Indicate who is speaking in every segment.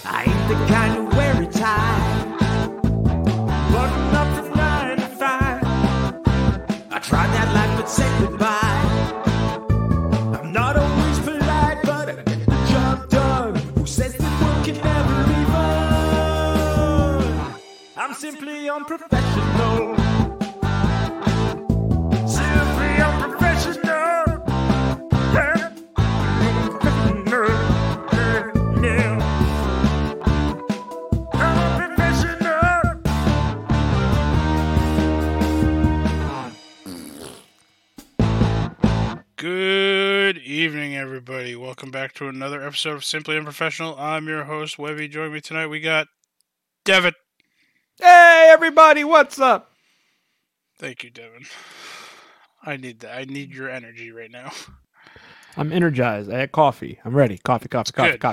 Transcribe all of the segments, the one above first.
Speaker 1: I ain't the kind to wear a tie. Button up from 9 to 5. I tried that life but said goodbye. I'm not always polite, but I get the job done. Who says the work can never be fun? I'm simply unprofessional. Simply unprofessional. Yeah.
Speaker 2: Good evening, everybody. Welcome back to another episode of Simply Unprofessional. I'm your host, Webby. Joining me tonight, we got Devin.
Speaker 3: Hey, everybody, what's up?
Speaker 2: Thank you, Devin. I need that. I need your energy right now.
Speaker 3: I'm energized. I had coffee. I'm ready. Coffee.
Speaker 2: Good.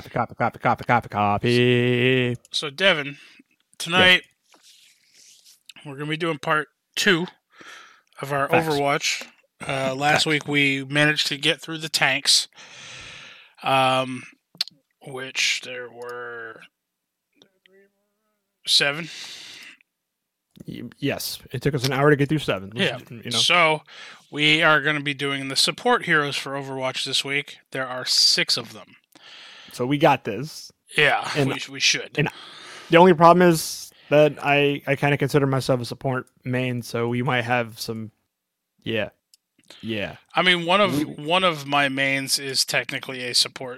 Speaker 2: So, Devin, tonight we're going to be doing part 2 of our
Speaker 3: Facts.
Speaker 2: Overwatch. Last week we managed to get through the tanks, which there were 7.
Speaker 3: Yes, it took us an hour to get through 7.
Speaker 2: Yeah.
Speaker 3: You know.
Speaker 2: So we are going to be doing the support heroes for Overwatch this week. There are 6 of them.
Speaker 3: So we got this.
Speaker 2: Yeah,
Speaker 3: And-
Speaker 2: we should.
Speaker 3: and- The only problem is that I kind of consider myself a support main, so we might have some. Yeah.
Speaker 2: I mean, one of my mains is technically a support,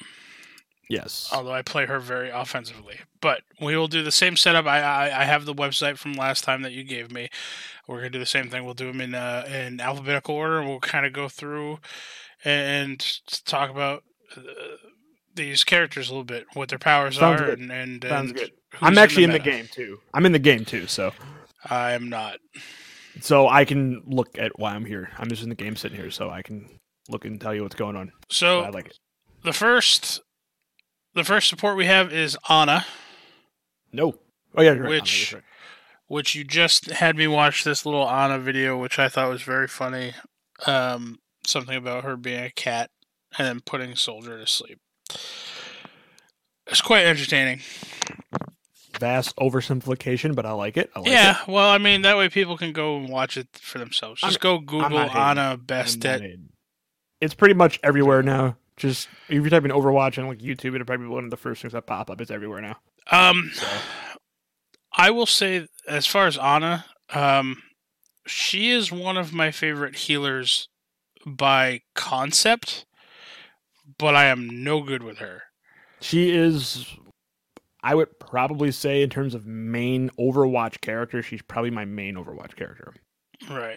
Speaker 3: Yes.
Speaker 2: although I play her very offensively. But we will do the same setup. I have the website from last time that you gave me. We're going to do the same thing. We'll do them in alphabetical order, and we'll kind of go through and talk about these characters a little bit, what their powers
Speaker 3: Sounds
Speaker 2: are,
Speaker 3: good.
Speaker 2: and
Speaker 3: Sounds good.
Speaker 2: who's
Speaker 3: I'm actually in the
Speaker 2: meta.
Speaker 3: game too. I'm in the game too, so
Speaker 2: I'm not.
Speaker 3: I can look at why I'm here. I'm just in the game sitting here, so I can look and tell you what's going on.
Speaker 2: So
Speaker 3: I like it.
Speaker 2: the first support we have is Ana,
Speaker 3: No. Oh yeah, you're right.
Speaker 2: Which-
Speaker 3: That's right.
Speaker 2: which you just had me watch this little Ana video, which I thought was very funny. Something about her being a cat and then putting Soldier to sleep. It's quite entertaining.
Speaker 3: Vast oversimplification, but I like it. I like
Speaker 2: Yeah,
Speaker 3: it.
Speaker 2: well, I mean, that way people can go and watch it for themselves. Just go Google
Speaker 3: not hating.
Speaker 2: Ana best
Speaker 3: I'm not
Speaker 2: at.
Speaker 3: hating. It's pretty much everywhere now. Just if you type in Overwatch on like YouTube, it'll probably be one of the first things that pop up. It's everywhere now. So.
Speaker 2: I will say, as far as Ana, she is one of my favorite healers by concept, but I am no good with her.
Speaker 3: She is, I would probably say, in terms of main Overwatch character, she's probably my main Overwatch character.
Speaker 2: Right.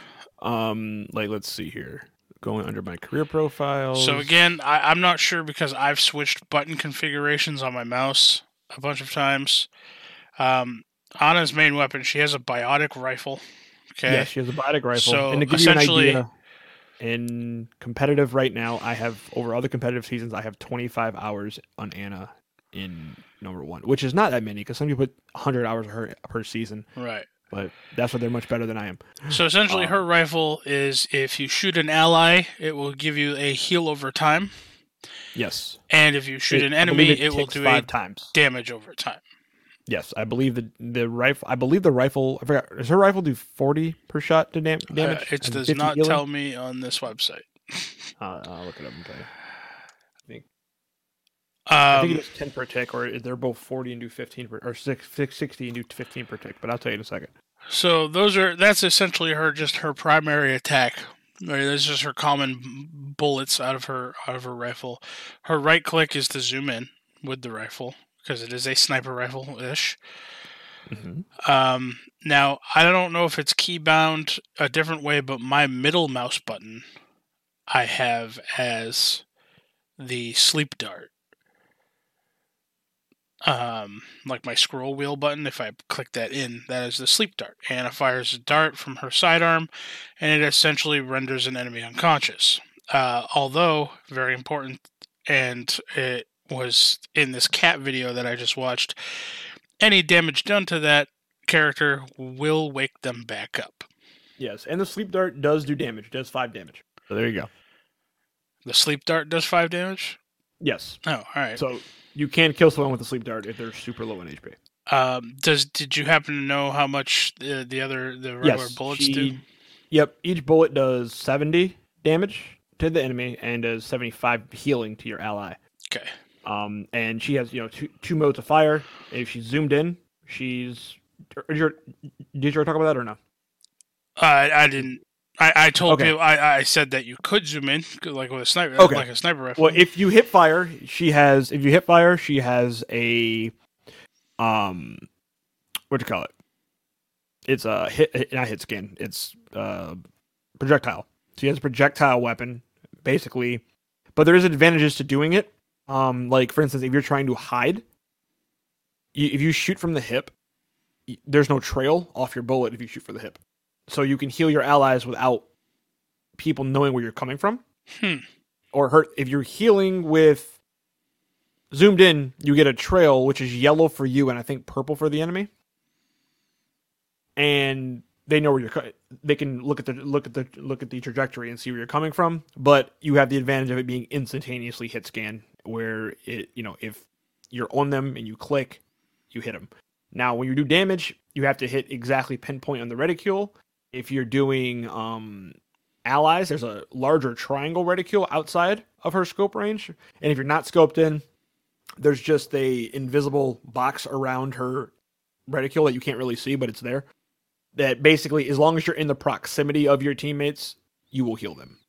Speaker 3: Like let's see here, going under my career profiles.
Speaker 2: So again, I'm not sure because I've switched button configurations on my mouse a bunch of times. Ana's main weapon, she has a biotic rifle. Okay.
Speaker 3: yeah, she has a biotic rifle.
Speaker 2: So,
Speaker 3: and to give you an
Speaker 2: essentially-
Speaker 3: idea, in competitive right now, I have over other competitive seasons, I have 25 hours on Ana in number 1, which is not that many because some people put 100 hours of her per season,
Speaker 2: Right.
Speaker 3: but that's what they're much better than I am.
Speaker 2: So essentially, her rifle is if you shoot an ally, it will give you a heal over time,
Speaker 3: Yes,
Speaker 2: and if you shoot an
Speaker 3: I believe
Speaker 2: enemy, it will
Speaker 3: ticks
Speaker 2: do
Speaker 3: 5
Speaker 2: a
Speaker 3: times.
Speaker 2: damage over time.
Speaker 3: Yes, I believe the rifle. I believe the rifle. I forgot. Does her rifle do 40 per shot to damage?
Speaker 2: It
Speaker 3: and
Speaker 2: does
Speaker 3: 50
Speaker 2: not
Speaker 3: healing?
Speaker 2: tell me on this website.
Speaker 3: I'll look it up and tell you. I think it is 10 per tick, or they're both 40 and do 15 per, or 60 and do 15 per tick. But I'll tell you in a second.
Speaker 2: So that's essentially her primary attack. Right, that's just her common bullets out of her rifle. Her right click is to zoom in with the rifle because it is a sniper rifle ish.
Speaker 3: Mm-hmm.
Speaker 2: Now I don't know if it's key bound a different way, but my middle mouse button I have as the sleep dart. Like my scroll wheel button, if I click that in, that is the sleep dart. And it fires a dart from her sidearm, and it essentially renders an enemy unconscious. Although, very important, and it was in this cat video that I just watched, any damage done to that character will wake them back up.
Speaker 3: Yes, and the sleep dart does do damage. It does 5 damage. So there you go.
Speaker 2: The sleep dart does 5 damage?
Speaker 3: Yes.
Speaker 2: Oh, all right.
Speaker 3: So you can kill someone with a sleep dart if they're super low in HP.
Speaker 2: Did you happen to know how much the regular
Speaker 3: Yes.
Speaker 2: bullets do?
Speaker 3: Yep. Each bullet does 70 damage to the enemy and does 75 healing to your ally.
Speaker 2: Okay.
Speaker 3: And she has two modes of fire. If she's zoomed in, she's. Did you already talk about that or no?
Speaker 2: I didn't. I told
Speaker 3: Okay.
Speaker 2: people. I said that you could zoom in like with a sniper,
Speaker 3: Okay.
Speaker 2: like a sniper rifle.
Speaker 3: Well, if you hit fire, she has. If you hit fire, she has a. What do you call it? It's a not hit scan. It's projectile. She has a projectile weapon, basically. But there is advantages to doing it. Like for instance, if you're trying to hide, if you shoot from the hip, there's no trail off your bullet if you shoot for the hip. So you can heal your allies without people knowing where you're coming from. Or hurt. If you're healing with zoomed in, you get a trail, which is yellow for you and I think purple for the enemy. And they know where you're. They can look at the trajectory and see where you're coming from. But you have the advantage of it being instantaneously hit scan, where it if you're on them and you click, you hit them. Now, when you do damage, you have to hit exactly pinpoint on the reticule. If you're doing allies, there's a larger triangle reticule outside of her scope range. And if you're not scoped in, there's just a invisible box around her reticule that you can't really see, but it's there. That basically, as long as you're in the proximity of your teammates, you will heal them.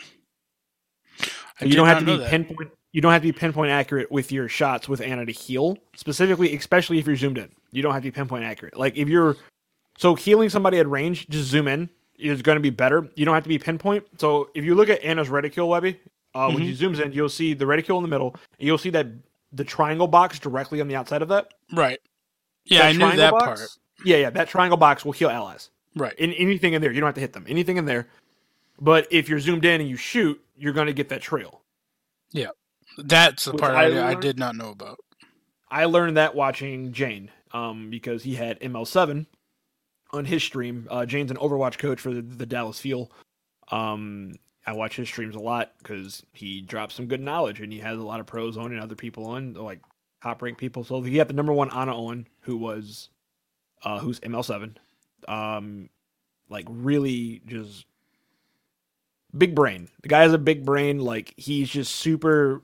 Speaker 3: You don't have to be pinpoint. You don't have to be pinpoint accurate with your shots with Ana to heal, specifically, especially if you're zoomed in. You don't have to be pinpoint accurate. Like if you're healing somebody at range, just zoom in is going to be better. You don't have to be pinpoint. So if you look at Ana's reticule, Webby, when she zooms in, you'll see the reticule in the middle, and you'll see that the triangle box directly on the outside of that.
Speaker 2: Right. Yeah, I knew that part.
Speaker 3: Yeah, that triangle box will heal allies.
Speaker 2: Right.
Speaker 3: Anything in there, you don't have to hit them. Anything in there. But if you're zoomed in and you shoot, you're going to get that trail.
Speaker 2: Yeah. That's the part I did not know about.
Speaker 3: I learned that watching Jane, because he had ML7 on his stream. Jane's an Overwatch coach for the Dallas Fuel. I watch his streams a lot because he drops some good knowledge, and he has a lot of pros on and other people on, like top-ranked people. So he had the number one Ana on, who's ML7. Like really just big brain. The guy has a big brain. Like he's just super.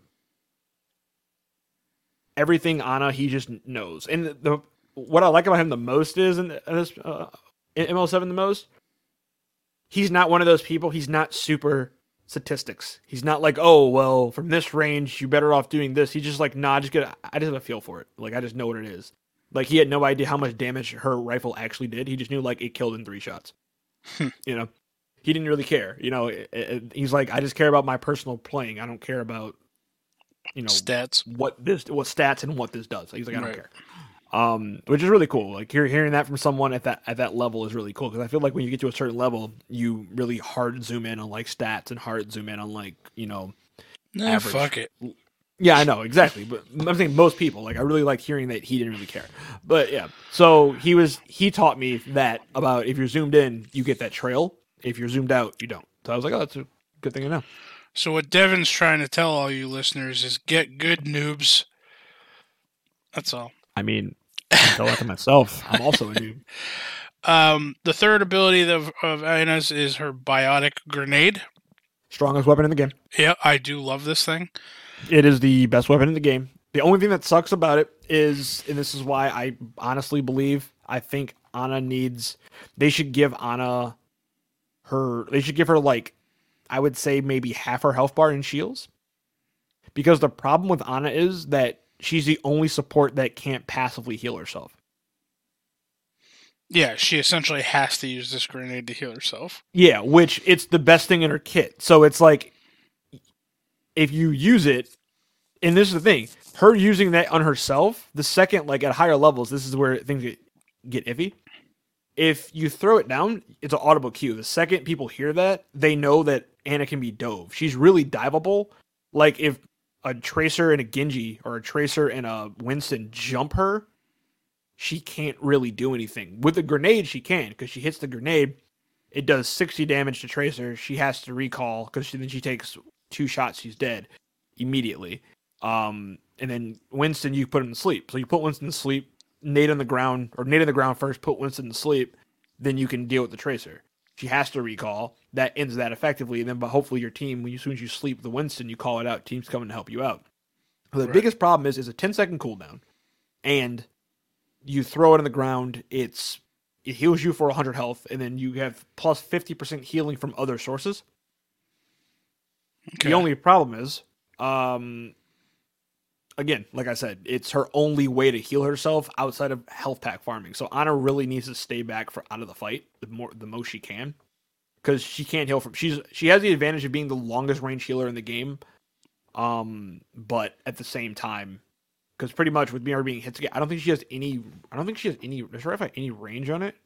Speaker 3: Everything Ana, he just knows. And what I like about him the most is in ML7 the most. He's not one of those people. He's not super statistics. He's not like, oh well, from this range, you better off doing this. He's just like, nah, I just have a feel for it. Like I just know what it is. Like he had no idea how much damage her rifle actually did. He just knew like it killed in 3 shots. He didn't really care. He's like, I just care about my personal playing. I don't care about
Speaker 2: stats.
Speaker 3: What stats and what this does. He's like, I don't care. Which is really cool. Like hearing that from someone at that level is really cool, because I feel like when you get to a certain level, you really hard zoom in on like stats and hard zoom in on like average.
Speaker 2: Fuck it.
Speaker 3: Yeah, I know exactly, but I'm saying most people I really like hearing that he didn't really care. But yeah, so he taught me that about if you're zoomed in, you get that trail. If you're zoomed out, you don't. So I was like, oh, that's a good thing to know.
Speaker 2: So what Devin's trying to tell all you listeners is get good, noobs. That's all.
Speaker 3: I mean, I tell that to myself. I'm also a noob.
Speaker 2: The third ability of Ana's is her biotic grenade.
Speaker 3: Strongest weapon in the game.
Speaker 2: Yeah, I do love this thing.
Speaker 3: It is the best weapon in the game. The only thing that sucks about it is, and this is why I honestly believe, I think Ana they should give Ana like, I would say maybe half her health bar in shields. Because the problem with Ana is that she's the only support that can't passively heal herself.
Speaker 2: Yeah, she essentially has to use this grenade to heal herself.
Speaker 3: Yeah, which it's the best thing in her kit. So it's like, if you use it, and this is the thing, her using that on herself, the second, like at higher levels, this is where things get iffy. If you throw it down, it's an audible cue. The second people hear that, they know that Ana can be dove. She's really diveable. Like if a Tracer and a Genji or a Tracer and a Winston jump her, she can't really do anything. With a grenade, she can, because she hits the grenade. It does 60 damage to Tracer. She has to recall, because then she takes 2 shots, she's dead immediately. And then Winston, you put him to sleep. So you put Winston to sleep, nade on the ground, or nade on the ground first, put Winston to sleep, then you can deal with the Tracer. She has to recall. That ends that effectively. And then, but hopefully your team, as soon as you sleep the Winston, you call it out. Team's coming to help you out. So the biggest problem is a 10-second cooldown, and you throw it on the ground. It heals you for 100 health, and then you have plus 50% healing from other sources.
Speaker 2: Okay.
Speaker 3: The only problem is, again, like I said, it's her only way to heal herself outside of health pack farming. So Ana really needs to stay back out of the fight the most she can, because she can't heal from. She has the advantage of being the longest range healer in the game, but at the same time, because pretty much with her being hit, I don't think she has any. Does her have any range on it?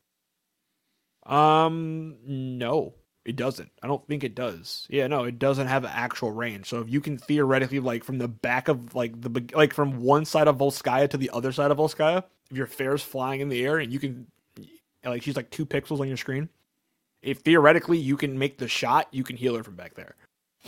Speaker 3: No. It doesn't. I don't think it does. Yeah, no, it doesn't have actual range. So if you can theoretically, like, from the back of, from one side of Volskaya to the other side of Volskaya, if your Fair's flying in the air and you can, like, she's like 2 pixels on your screen, if theoretically you can make the shot, you can heal her from back there.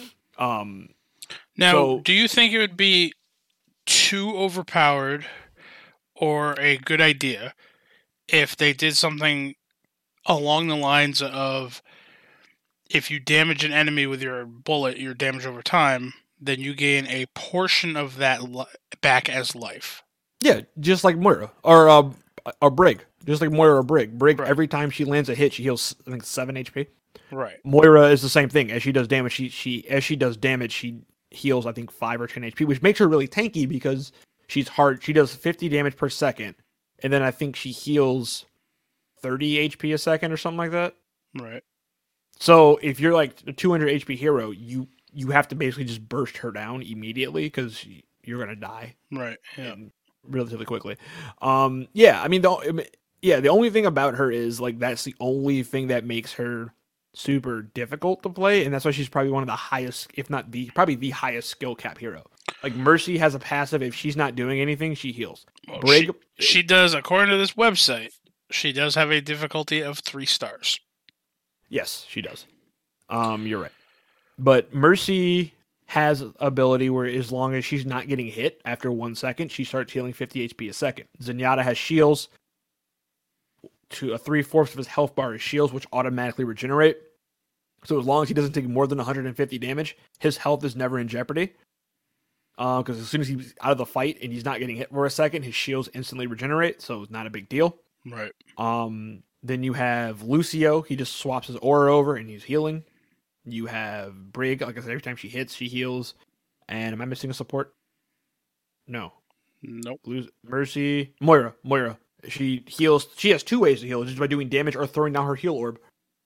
Speaker 2: Now, do you think it would be too overpowered or a good idea if they did something along the lines of, if you damage an enemy with your bullet, your damage over time, then you gain a portion of that back as life?
Speaker 3: Yeah, just like Moira or Brig. Just like Moira or Brig. Brig,
Speaker 2: right.
Speaker 3: Every time she lands a hit, she heals, I think, 7 HP.
Speaker 2: Right.
Speaker 3: Moira is the same thing. As she does damage, she heals, I think, 5 or 10 HP, which makes her really tanky because she's hard. She does 50 damage per second, and then I think she heals 30 HP a second or something like that.
Speaker 2: Right.
Speaker 3: So if you're like a 200 HP hero, you have to basically just burst her down immediately because you're gonna die.
Speaker 2: Right. Yeah.
Speaker 3: Relatively quickly. Yeah. I mean, the only thing about her is, like, that's the only thing that makes her super difficult to play, and that's why she's probably one of the highest, if not probably the highest skill cap hero. Like, Mercy has a passive. If she's not doing anything, she heals.
Speaker 2: Well,
Speaker 3: Brig,
Speaker 2: she does, according to this website, she does have a difficulty of 3 stars.
Speaker 3: Yes, she does. You're right. But Mercy has ability where as long as she's not getting hit after 1 second, she starts healing 50 HP a second. Zenyatta has shields. To a 3/4 of his health bar is shields, which automatically regenerate. So as long as he doesn't take more than 150 damage, his health is never in jeopardy. Because as soon as he's out of the fight and he's not getting hit for a second, his shields instantly regenerate, so it's not a big deal.
Speaker 2: Right.
Speaker 3: Then you have Lucio. He just swaps his aura over and he's healing. You have Brig. Like I said, every time she hits, she heals. And am I missing a support? No.
Speaker 2: Nope.
Speaker 3: Mercy. Moira. She heals. She has 2 ways to heal, just by doing damage or throwing down her heal orb.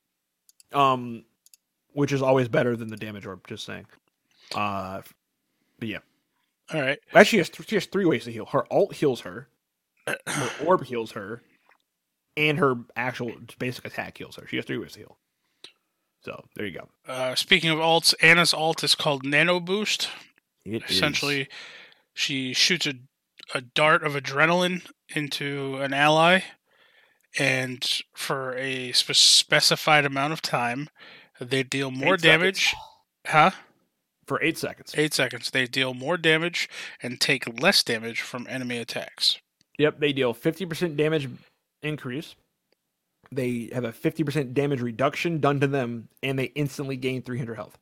Speaker 3: Which is always better than the damage orb, just saying. But yeah.
Speaker 2: All right.
Speaker 3: Actually, she has 3 ways to heal. Her ult heals her. Her orb heals her. And her actual basic attack heals her. She has 3 ways to heal. So, there you go.
Speaker 2: Speaking of ults, Ana's ult is called Nano Boost.
Speaker 3: Essentially,
Speaker 2: she shoots a dart of adrenaline into an ally, and for a specified amount of time, they deal more damage. Huh?
Speaker 3: For 8 seconds.
Speaker 2: 8 seconds. They deal more damage and take less damage from enemy attacks.
Speaker 3: Yep, they deal 50% damage increase. They have a 50% damage reduction done to them, and they instantly gain 300 health.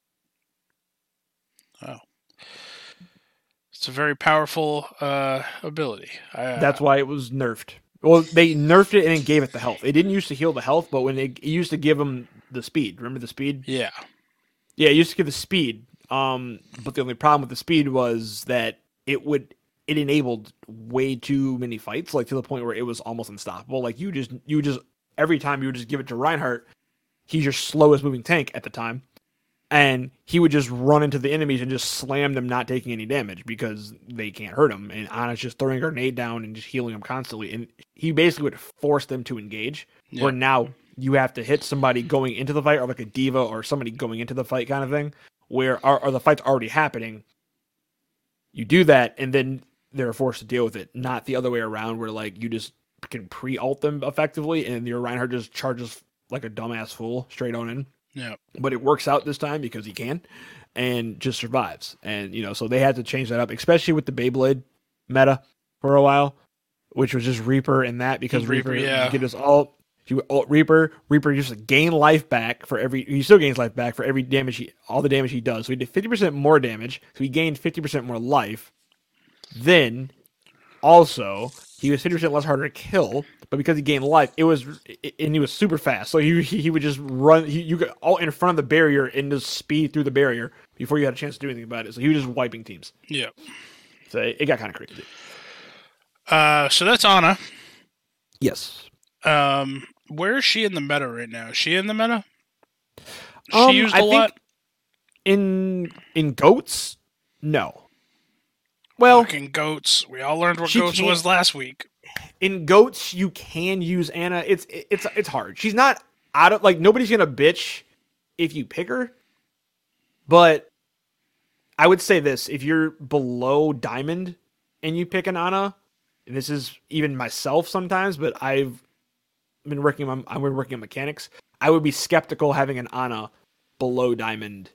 Speaker 2: Oh. It's a very powerful ability.
Speaker 3: That's why it was nerfed. Well, they nerfed it and it gave it the health. It didn't used to heal the health, but when it used to give them the speed. Remember the speed?
Speaker 2: Yeah.
Speaker 3: Yeah, it used to give the speed. But the only problem with the speed was that it enabled way too many fights, like to the point where it was almost unstoppable. Like you just every time you would just give it to Reinhardt, he's your slowest moving tank at the time, and he would just run into the enemies and just slam them, not taking any damage because they can't hurt him. And Ana's just throwing a grenade down and just healing them constantly, and he basically would force them to engage.
Speaker 2: Yeah.
Speaker 3: Where now you have to hit somebody going into the fight, or like a diva or somebody going into the fight kind of thing, where are the fight's already happening. You do that, and then they're forced to deal with it, not the other way around, where like you just can pre-ult them effectively, and your Reinhardt just charges like a dumbass fool straight on in.
Speaker 2: Yeah.
Speaker 3: But it works out this time because he can. and just survives. And so they had to change that up, especially with the Beyblade meta for a while, which was just Reaper and that, because Reaper
Speaker 2: yeah.
Speaker 3: get us all. Reaper used to gain life back for every. He still gains life back for every damage all the damage he does. So he did 50% more damage. So he gained 50% more life. Then, also, he was 50% less harder to kill. But because he gained life, and he was super fast. So he would just run. You got all in front of the barrier and just speed through the barrier before you had a chance to do anything about it. So he was just wiping teams.
Speaker 2: Yeah.
Speaker 3: So it got kind of crazy.
Speaker 2: So that's Ana.
Speaker 3: Yes.
Speaker 2: Where is she in the meta right now? Is she in the meta?
Speaker 3: She
Speaker 2: used a lot?
Speaker 3: In goats? No. Well,
Speaker 2: fucking goats. We all learned what
Speaker 3: she
Speaker 2: goats was last week.
Speaker 3: In goats, you can use Ana. It's hard. She's not out of, like, nobody's gonna bitch if you pick her. But I would say this: if you're below diamond and you pick an Ana, and this is even myself sometimes, but I've been working on mechanics. I would be skeptical having an Ana below diamond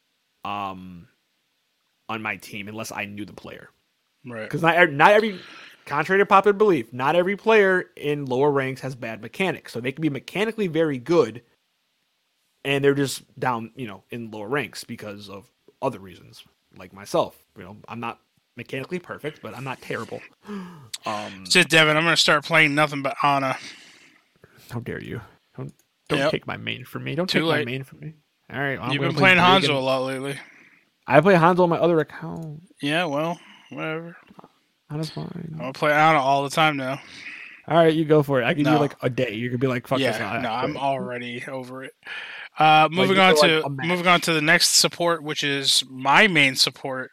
Speaker 3: on my team unless I knew the player.
Speaker 2: Right.
Speaker 3: Because not every, contrary to popular belief, not every player in lower ranks has bad mechanics. So they can be mechanically very good, and they're just down, in lower ranks because of other reasons, like myself. I'm not mechanically perfect, but I'm not terrible.
Speaker 2: So, Devin, I'm going to start playing nothing but Ana.
Speaker 3: How dare you? Don't take my main from me. Don't take my main from me. All right.
Speaker 2: You've been playing Hanzo a lot lately.
Speaker 3: I play Hanzo on my other account.
Speaker 2: Yeah, well, whatever.
Speaker 3: That's fine.
Speaker 2: I'm going to play Ana all the time now.
Speaker 3: All right, you go for it. I give you like a day. You could be like, fuck this.
Speaker 2: No, I'm already over it. Moving on to the next support, which is my main support.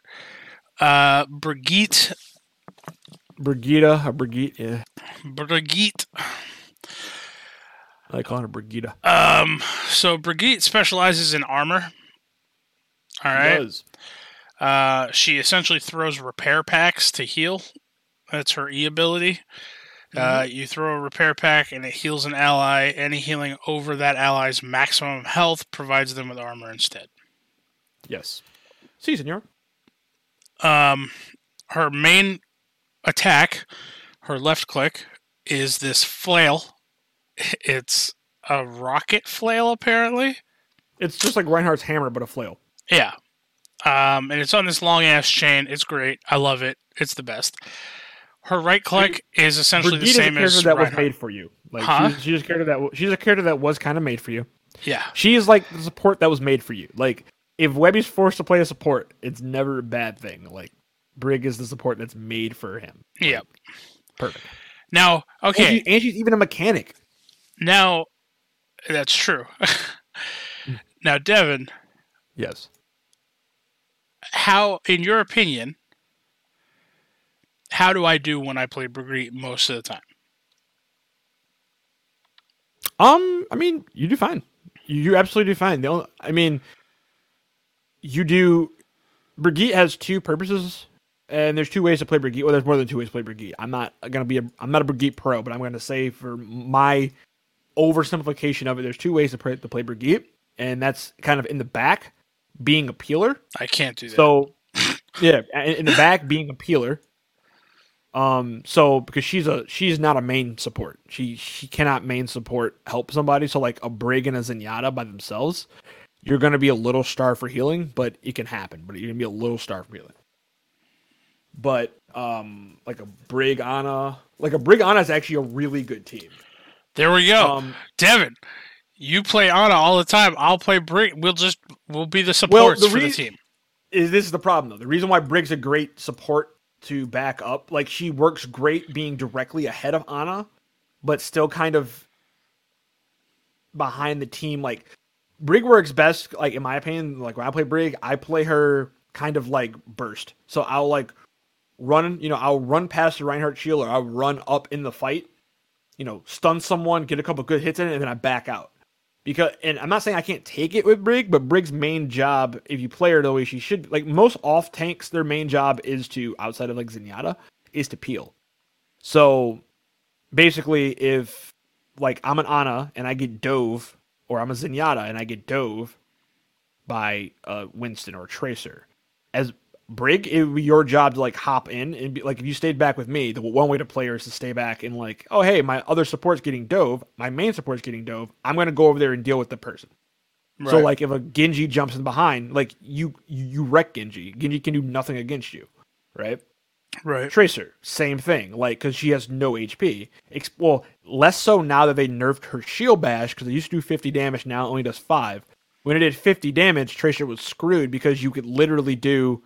Speaker 2: Brigitte.
Speaker 3: Brigitte, yeah.
Speaker 2: Brigitte.
Speaker 3: I like calling her Brigitte.
Speaker 2: So Brigitte specializes in armor. All right.
Speaker 3: She does.
Speaker 2: She essentially throws repair packs to heal. That's her E ability. You throw a repair pack and it heals an ally. Any healing over that ally's maximum health provides them with armor instead.
Speaker 3: Yes. Si, senor.
Speaker 2: Her main attack, her left click, is this flail. It's a rocket flail, apparently.
Speaker 3: It's just like Reinhardt's hammer, but a flail.
Speaker 2: Yeah. And it's on this long-ass chain. It's great. I love it. It's the best. Her right click is essentially
Speaker 3: Brigitte
Speaker 2: the same
Speaker 3: is a character
Speaker 2: as
Speaker 3: that was made for you. Like she's a character that was kind of made for you.
Speaker 2: Yeah.
Speaker 3: She is like the support that was made for you. Like, if Webby's forced to play a support, it's never a bad thing. Like, Brig is the support that's made for him. Like,
Speaker 2: yep.
Speaker 3: Perfect.
Speaker 2: Now, okay.
Speaker 3: And she's even a mechanic.
Speaker 2: Now, that's true. Now, Devin.
Speaker 3: Yes.
Speaker 2: How, in your opinion, how do I do when I play Brigitte most of the time?
Speaker 3: I mean, you do fine. You absolutely do fine. You do. Brigitte has two purposes, and there's two ways to play Brigitte. Well, there's more than two ways to play Brigitte. I'm not a Brigitte pro, but I'm going to say for my oversimplification of it, there's two ways to play Brigitte, and that's kind of in the back, being a peeler.
Speaker 2: I can't do that.
Speaker 3: So, yeah, in the back, being a peeler. So because she's not a main support, she cannot main support help somebody. So like a Brig and a Zenyatta by themselves, you're gonna be a little starved for healing, but it can happen. But you're gonna be a little starved for healing. But like a Brig Ana is actually a really good team.
Speaker 2: There we go, Devin. You play Ana all the time. I'll play Brig. We'll be the supports for the team.
Speaker 3: This is the problem though. The reason why Brig's a great support to back up, like, she works great being directly ahead of Ana, but still kind of behind the team. Like, Brig works best, like, in my opinion, like, when I play Brig, I play her kind of like burst. So I'll like I'll run past the Reinhardt shield, or I'll run up in the fight, stun someone, get a couple good hits in it, and then I back out. And I'm not saying I can't take it with Brig, but Brig's main job, if you play her the way she should, like most off tanks, their main job is to, outside of like Zenyatta, is to peel. So basically, if like I'm an Ana and I get dove, or I'm a Zenyatta and I get dove, by Winston or Tracer. As Brig, it would be your job to like hop in and be like, if you stayed back with me, the one way to play is to stay back and like, oh hey, my other support's getting dove, my main support's getting dove. I'm gonna go over there and deal with the person. Right. So like if a Genji jumps in behind, like you wreck Genji. Genji can do nothing against you, right?
Speaker 2: Right.
Speaker 3: Tracer, same thing. Like because she has no HP. Well, less so now that they nerfed her shield bash because it used to do 50 damage. Now it only does 5. When it did 50 damage, Tracer was screwed because you could literally do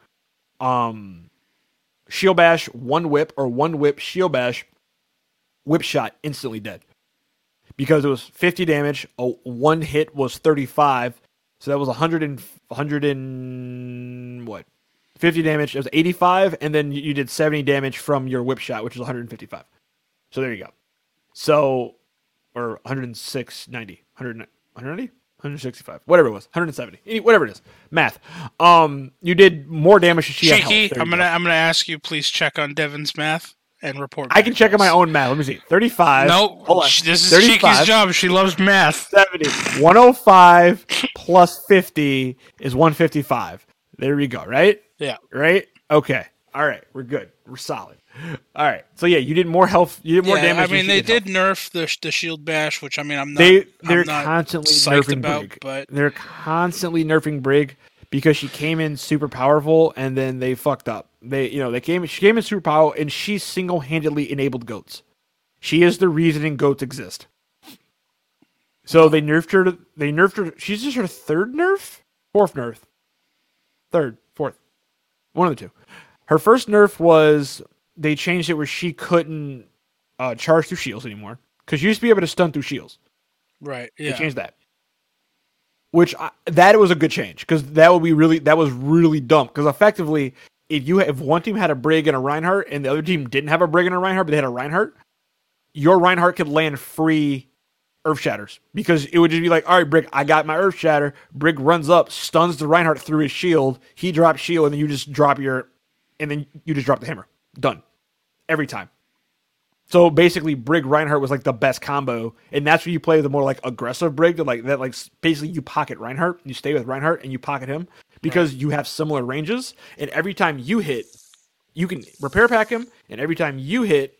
Speaker 3: shield bash, one whip, or one whip, shield bash, whip shot, instantly dead. Because it was 50 damage, one hit was 35, so that was 100 and what? 50 damage, it was 85, and then you did 70 damage from your whip shot, which is 155. So there you go. So, or 106, 90, 190? 165, whatever it was, 170, whatever it is. Math. You did more damage than she had health.
Speaker 2: I'm gonna ask you, please check on Devin's math and report.
Speaker 3: I can check on my own math. Let me see. 35.
Speaker 2: No, this is Cheeky's job. She loves math.
Speaker 3: 70. 105 plus 50 is 155. There we go. Right?
Speaker 2: Yeah.
Speaker 3: Right. Okay. All right. We're good. We're solid. All right. So yeah, you did more health. You did more damage.
Speaker 2: I mean, they did nerf the shield bash, which I mean,
Speaker 3: they're constantly nerfing Brig.
Speaker 2: But
Speaker 3: they're constantly nerfing Brig because she came in super powerful and then they fucked up. She came in super powerful and she single-handedly enabled goats. She is the reason goats exist. So they nerfed her. They nerfed her. She's just her third nerf, fourth nerf, third, fourth, one of the two. Her first nerf was. They changed it where she couldn't charge through shields anymore because you used to be able to stun through shields.
Speaker 2: Right. Yeah.
Speaker 3: They changed that, that was a good change because that was really dumb because effectively if one team had a Brig and a Reinhardt and the other team didn't have a Brig and a Reinhardt but they had a Reinhardt, your Reinhardt could land free Earth Shatters because it would just be like, all right, Brig, I got my Earth Shatter. Brig runs up, stuns the Reinhardt through his shield. He drops shield and then you just drop the hammer. Done. Every time. So basically, Brig Reinhardt was like the best combo, and that's where you play the more like aggressive Brig. Basically you pocket Reinhardt, you stay with Reinhardt, and you pocket him because you have similar ranges. And every time you hit, you can repair pack him, and every time you hit,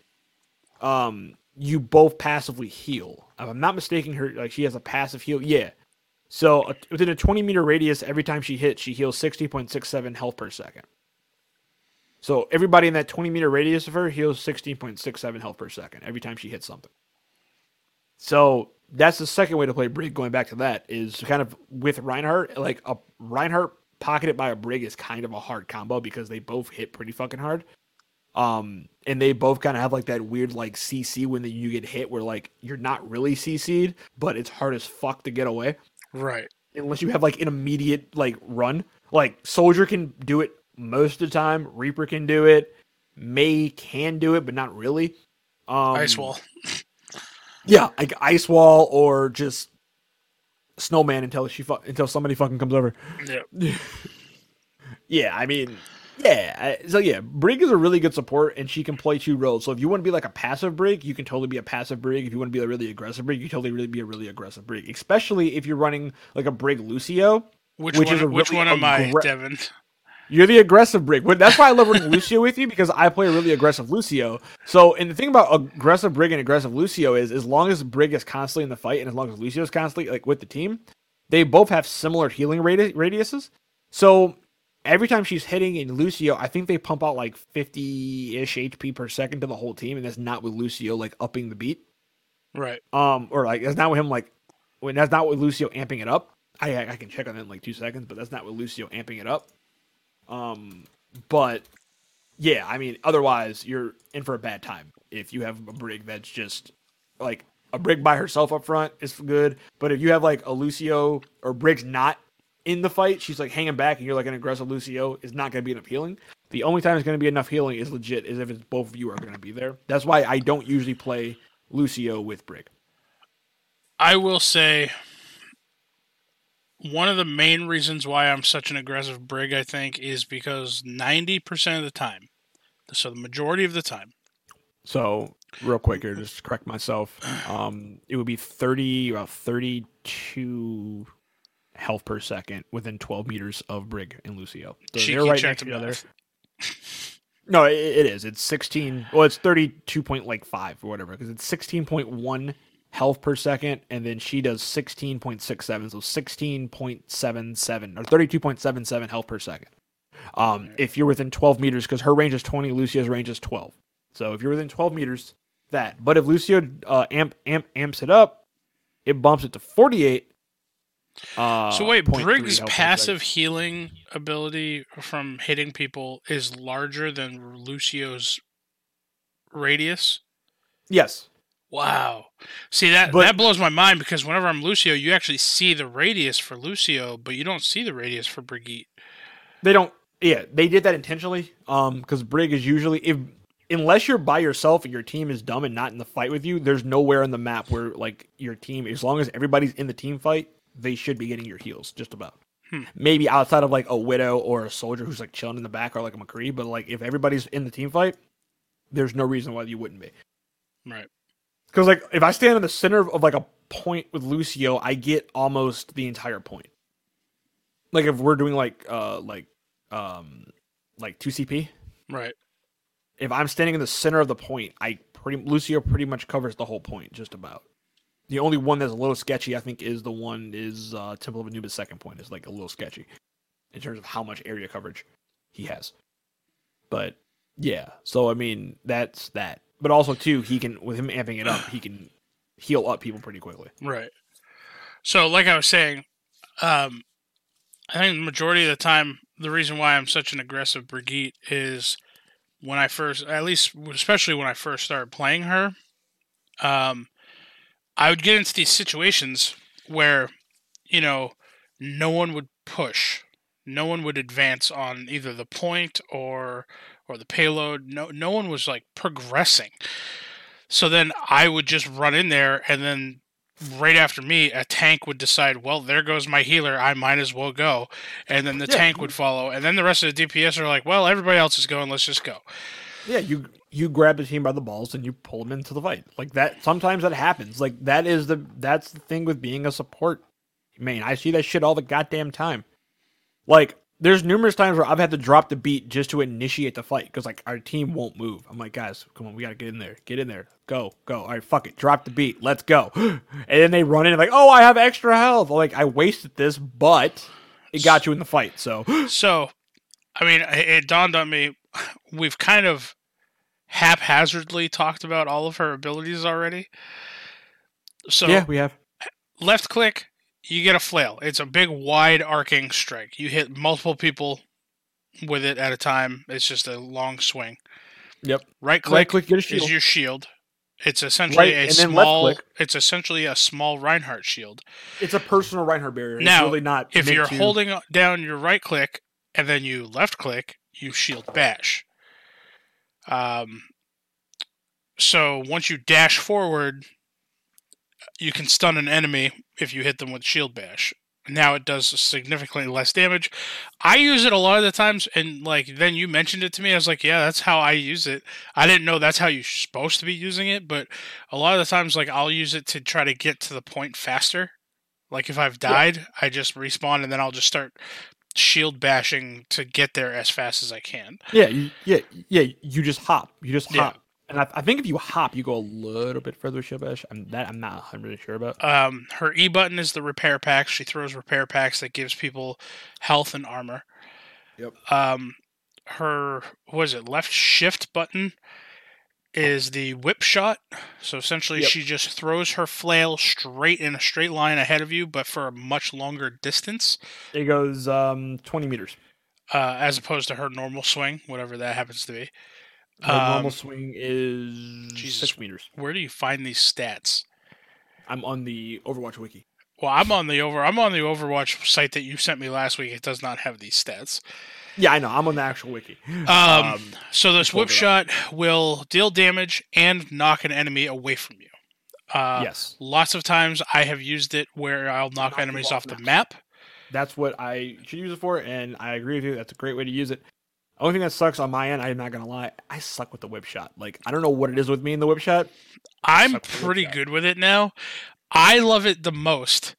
Speaker 3: you both passively heal. If I'm not mistaken, she has a passive heal. Yeah. So within a 20-meter radius, every time she hits, she heals 60.67 health per second. So everybody in that 20-meter radius of her heals 16.67 health per second every time she hits something. So that's the second way to play Brig, going back to that, is kind of with Reinhardt. Like a Reinhardt pocketed by a Brig is kind of a hard combo because they both hit pretty fucking hard. And they both kind of have like that weird like CC when you get hit where like you're not really CC'd, but it's hard as fuck to get away.
Speaker 2: Right.
Speaker 3: Unless you have like an immediate like run. Like Soldier can do it most of the time. Reaper can do it. Mei can do it, but not really.
Speaker 2: Ice Wall.
Speaker 3: Yeah, like Ice Wall or just Snowman until somebody fucking comes over.
Speaker 2: Yeah.
Speaker 3: Yeah, I mean, yeah. So yeah, Brig is a really good support, and she can play two roles. So if you want to be like a passive Brig, you can totally be a passive Brig. If you want to be a really aggressive Brig, you can totally be a really aggressive Brig. Especially if you're running like a Brig Lucio.
Speaker 2: Which one am I, Devin?
Speaker 3: You're the aggressive Brig. That's why I love running Lucio with you, because I play a really aggressive Lucio. So, and the thing about aggressive Brig and aggressive Lucio is, as long as Brig is constantly in the fight, and as long as Lucio is constantly like with the team, they both have similar healing radiuses. So, every time she's hitting in Lucio, I think they pump out like 50-ish HP per second to the whole team, and that's not with Lucio like upping the beat.
Speaker 2: Right.
Speaker 3: Or like that's not with him that's not with Lucio amping it up. I can check on that in like 2 seconds, but that's not with Lucio amping it up. But yeah, I mean, otherwise you're in for a bad time if you have a Brig that's just like a Brig by herself up front is good. But if you have like a Lucio or Brig's not in the fight, she's like hanging back and you're like an aggressive Lucio, is not going to be enough healing. The only time it's going to be enough healing is legit is if it's both of you are going to be there. That's why I don't usually play Lucio with Brig.
Speaker 2: I will say, one of the main reasons why I'm such an aggressive Brig, I think, is because 90% of the time, so the majority of the time.
Speaker 3: So, real quick here, just to correct myself. It would be about 32 health per second within 12 meters of Brig and Lucio. So
Speaker 2: Cheeky
Speaker 3: they're right
Speaker 2: check
Speaker 3: next to
Speaker 2: the
Speaker 3: each other.
Speaker 2: math.
Speaker 3: No, it is. It's 16. Well, it's 32.5 or whatever because it's 16.1 health per second, and then she does 16.67, so 16.77 or 32.77 health per second. If you're within 12 meters, because her range is 20, Lucio's range is 12. So if you're within 12 meters, that. But if Lucio amps it up, it bumps it to 48.
Speaker 2: So wait,
Speaker 3: 0.3
Speaker 2: Brig's
Speaker 3: health per
Speaker 2: passive
Speaker 3: second.
Speaker 2: healing ability from hitting people is larger than Lucio's radius?
Speaker 3: Yes.
Speaker 2: Wow. See, that blows my mind because whenever I'm Lucio, you actually see the radius for Lucio, but you don't see the radius for Brigitte.
Speaker 3: They don't. Yeah, they did that intentionally. Because Brig is usually unless you're by yourself and your team is dumb and not in the fight with you, there's nowhere on the map where like your team, as long as everybody's in the team fight, they should be getting your heals just about. Maybe outside of like a Widow or a soldier who's like chilling in the back or like a McCree, but like if everybody's in the team fight, there's no reason why you wouldn't be.
Speaker 2: Right.
Speaker 3: Because like if I stand in the center of like a point with Lucio, I get almost the entire point. Like if we're doing like 2CP,
Speaker 2: Right.
Speaker 3: if I'm standing in the center of the point, Lucio pretty much covers the whole point, just about. The only one that's a little sketchy, I think, is Temple of Anubis' second point is like a little sketchy in terms of how much area coverage he has. But yeah, so I mean that's that. But also too, he can with him amping it up, he can heal up people pretty quickly.
Speaker 2: Right. So like I was saying, I think the majority of the time, the reason why I'm such an aggressive Brigitte is when I first, at least especially when I first started playing her, I would get into these situations where, no one would push. No one would advance on either the point or the payload. No one was like progressing. So then I would just run in there, and then right after me, a tank would decide, well, there goes my healer, I might as well go. And then the tank would follow. And then the rest of the DPS are like, well, everybody else is going, let's just go.
Speaker 3: Yeah, you grab the team by the balls and you pull them into the fight. Like that, sometimes that happens. Like that's the thing with being a support. Man, I see that shit all the goddamn time. Like, there's numerous times where I've had to drop the beat just to initiate the fight because like our team won't move. I'm like, guys, come on, we gotta get in there, go. All right, fuck it, drop the beat, let's go. And then they run in and like, oh, I have extra health. Like I wasted this, but it got you in the fight. So,
Speaker 2: I mean, it dawned on me, we've kind of haphazardly talked about all of her abilities already. So
Speaker 3: yeah, we have
Speaker 2: left click. You get a flail. It's a big, wide, arcing strike. You hit multiple people with it at a time. It's just a long swing.
Speaker 3: Yep.
Speaker 2: Right click
Speaker 3: get a shield.
Speaker 2: is your shield. It's essentially It's essentially a small Reinhardt shield.
Speaker 3: It's a personal Reinhardt barrier.
Speaker 2: Now,
Speaker 3: it's really not.
Speaker 2: If you're holding down your right click and then you left click, you shield bash. So once you dash forward, you can stun an enemy if you hit them with shield bash. Now it does significantly less damage. I use it a lot of the times, and like then you mentioned it to me. I was like, yeah, that's how I use it. I didn't know that's how you're supposed to be using it, but a lot of the times, like I'll use it to try to get to the point faster. Like if I've died, I just respawn, and then I'll just start shield bashing to get there as fast as I can.
Speaker 3: Yeah. You just hop. Hop. And I think if you hop, you go a little bit further with shield bash. I'm not 100% sure about.
Speaker 2: Her E button is the repair packs. She throws repair packs that gives people health and armor.
Speaker 3: Yep.
Speaker 2: Her left shift button is the whip shot. So essentially, she just throws her flail straight in a straight line ahead of you, but for a much longer distance.
Speaker 3: It goes 20 meters.
Speaker 2: As opposed to her normal swing, whatever that happens to be.
Speaker 3: The normal swing is 6 meters.
Speaker 2: Where do you find these stats?
Speaker 3: I'm on the Overwatch wiki.
Speaker 2: Well, I'm on the Overwatch site that you sent me last week. It does not have these stats.
Speaker 3: Yeah, I know. I'm on the actual wiki.
Speaker 2: So this whip shot will deal damage and knock an enemy away from you.
Speaker 3: Yes.
Speaker 2: Lots of times I have used it where I'll knock enemies off the map.
Speaker 3: That's what I should use it for, and I agree with you. That's a great way to use it. Only thing that sucks on my end, I'm not going to lie, I suck with the whip shot. Like, I don't know what it is with me in the whip shot.
Speaker 2: I'm pretty good with it now. I love it the most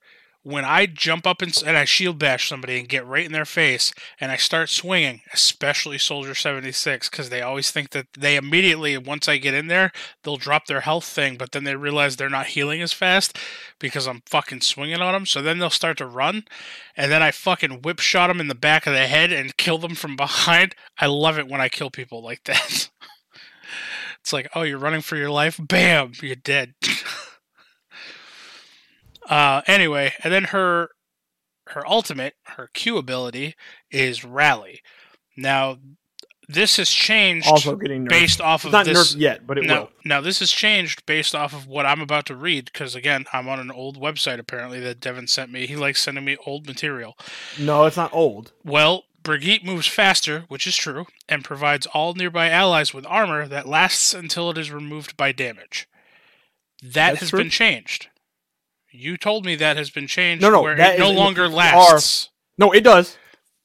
Speaker 2: when I jump up and I shield bash somebody and get right in their face and I start swinging, especially Soldier 76, because they always think that they immediately, once I get in there, they'll drop their health thing, but then they realize they're not healing as fast because I'm fucking swinging on them. So then they'll start to run, and then I fucking whip shot them in the back of the head and kill them from behind. I love it when I kill people like that. It's like, oh, you're running for your life? Bam! You're dead. Anyway, and then her ultimate, her Q ability, is Rally. Now, this has changed
Speaker 3: Also getting nerfed.
Speaker 2: based off
Speaker 3: It's
Speaker 2: of
Speaker 3: not
Speaker 2: this.
Speaker 3: nerfed yet, but it will.
Speaker 2: Now, this has changed based off of what I'm about to read, because, again, I'm on an old website, apparently, that Devin sent me. He likes sending me old material.
Speaker 3: No, it's not old.
Speaker 2: Well, Brigitte moves faster, which is true, and provides all nearby allies with armor that lasts until it is removed by damage. That has been changed. You told me that has been changed where it no longer lasts.
Speaker 3: No, it does.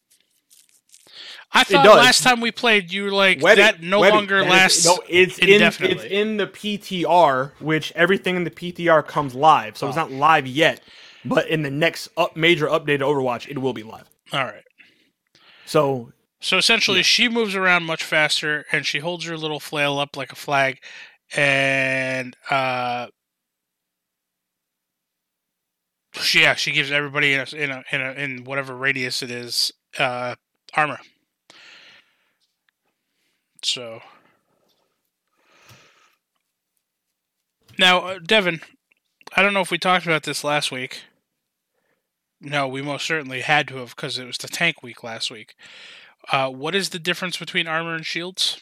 Speaker 2: I thought last time we played, you were like, that no longer lasts indefinitely.
Speaker 3: It's in the PTR, which everything in the PTR comes live. So it's not live yet, but in the next major update to Overwatch, it will be live.
Speaker 2: All right.
Speaker 3: So
Speaker 2: essentially, she moves around much faster, and she holds her little flail up like a flag, and she gives everybody in whatever radius it is armor. So now, Devin, I don't know if we talked about this last week. No, we most certainly had to have, because it was the tank week last week. What is the difference between armor and shields?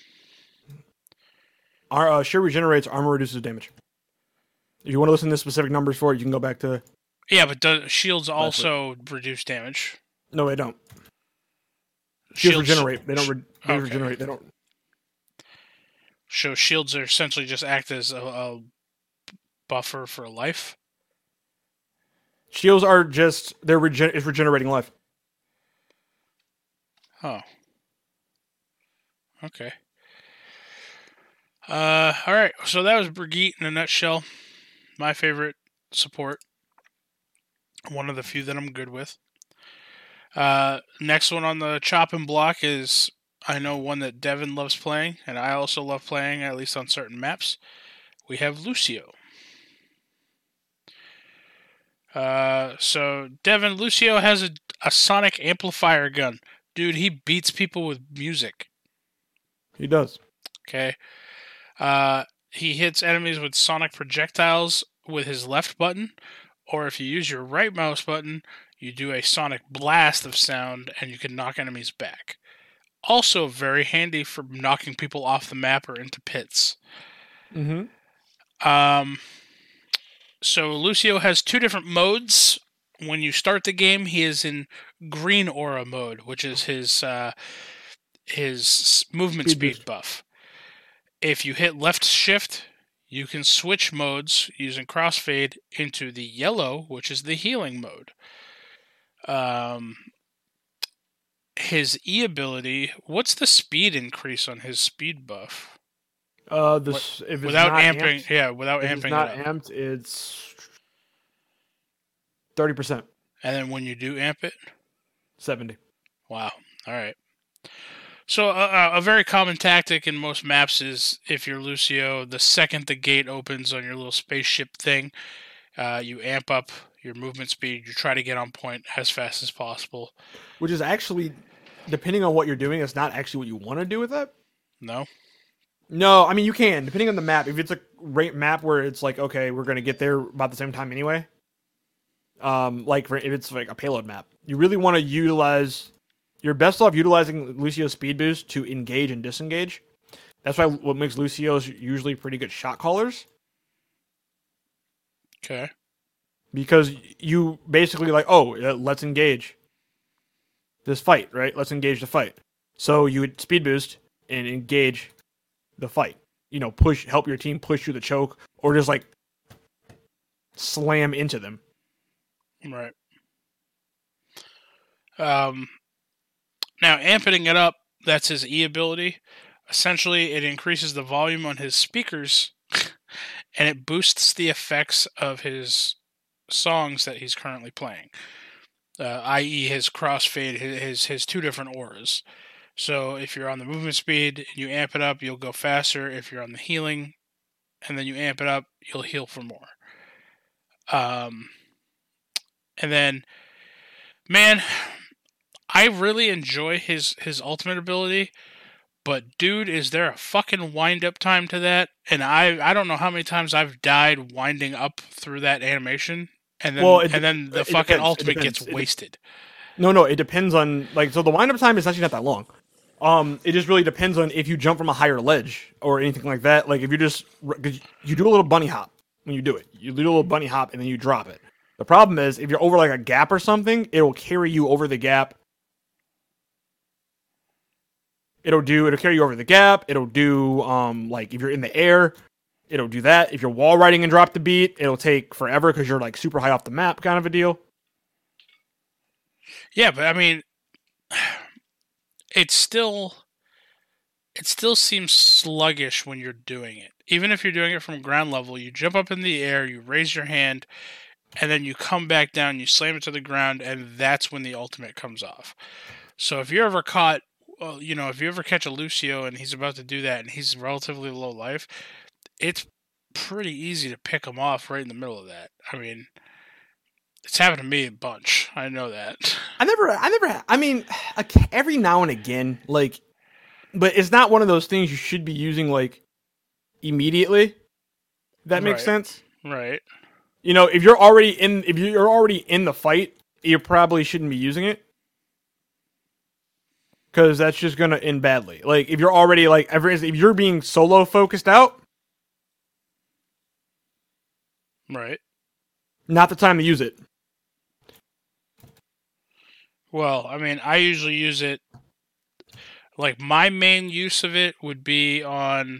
Speaker 3: Our shield regenerates, armor reduces damage. If you want to listen to specific numbers for it, you can go back to...
Speaker 2: Yeah, but do shields also reduce damage?
Speaker 3: No, they don't. Shields regenerate. They don't regenerate. They don't...
Speaker 2: So shields are essentially just act as a buffer for life?
Speaker 3: Shields are just... it's regenerating life.
Speaker 2: Oh. Okay. Alright, so that was Brigitte in a nutshell. My favorite support. One of the few that I'm good with. Next one on the chopping block is, I know, one that Devin loves playing, and I also love playing, at least on certain maps. We have Lucio. So, Devin, Lucio has a sonic amplifier gun. Dude, he beats people with music.
Speaker 3: He does.
Speaker 2: Okay. He hits enemies with sonic projectiles with his left button, or if you use your right mouse button, you do a sonic blast of sound, and you can knock enemies back. Also very handy for knocking people off the map or into pits.
Speaker 3: Mm-hmm.
Speaker 2: So Lucio has two different modes. When you start the game, he is in green aura mode, which is his movement speed buff. If you hit left shift, you can switch modes using crossfade into the yellow, which is the healing mode. His E ability, what's the speed increase on his speed buff?
Speaker 3: If it's
Speaker 2: without
Speaker 3: not
Speaker 2: amping,
Speaker 3: amped,
Speaker 2: without
Speaker 3: if
Speaker 2: amping
Speaker 3: it's not
Speaker 2: it up.
Speaker 3: amped, it's 30%.
Speaker 2: And then when you do amp it?
Speaker 3: 70.
Speaker 2: Wow. All right. So a very common tactic in most maps is, if you're Lucio, the second the gate opens on your little spaceship thing, you amp up your movement speed. You try to get on point as fast as possible.
Speaker 3: Which is actually, depending on what you're doing, it's not actually what you want to do with that.
Speaker 2: No?
Speaker 3: No, I mean, you can, depending on the map. If it's a map where it's like, okay, we're going to get there about the same time anyway. If it's like a payload map, you really want to utilize... You're best off utilizing Lucio's speed boost to engage and disengage. That's why what makes Lucio's usually pretty good shot callers.
Speaker 2: Okay.
Speaker 3: Because you basically let's engage this fight, right? Let's engage the fight. So you would speed boost and engage the fight. Help your team push through the choke, or just slam into them.
Speaker 2: Right. Now, amping it up, that's his E ability. Essentially, it increases the volume on his speakers, and it boosts the effects of his songs that he's currently playing, i.e., his crossfade, his two different auras. So if you're on the movement speed and you amp it up, you'll go faster. If you're on the healing and then you amp it up, you'll heal for more. And then, man, I really enjoy his ultimate ability, but dude, is there a fucking wind up time to that? And I don't know how many times I've died winding up through that animation, and then the fucking ultimate gets wasted.
Speaker 3: No, it depends on so the wind up time is actually not that long. It just really depends on if you jump from a higher ledge or anything like that. Like if you just you do a little bunny hop when you do it, you do a little bunny hop and then you drop it. The problem is if you're over like a gap or something, it'll carry you over the gap. It'll carry you over the gap. It'll do like if you're in the air, it'll do that. If you're wall riding and drop the beat, it'll take forever because you're like super high off the map, kind of a deal.
Speaker 2: Yeah, but I mean, it still seems sluggish when you're doing it. Even if you're doing it from ground level, you jump up in the air, you raise your hand, and then you come back down, you slam it to the ground, and that's when the ultimate comes off. So if you're ever caught, if you ever catch a Lucio and he's about to do that and he's relatively low life, it's pretty easy to pick him off right in the middle of that. I mean, it's happened to me a bunch. I know that.
Speaker 3: I mean, every now and again, but it's not one of those things you should be using immediately. That makes sense,
Speaker 2: right?
Speaker 3: If you're already in the fight, you probably shouldn't be using it because that's just gonna end badly. Like if you're already if you're being solo focused out,
Speaker 2: right?
Speaker 3: Not the time to use it.
Speaker 2: Well, I mean, I usually use it. My main use of it would be on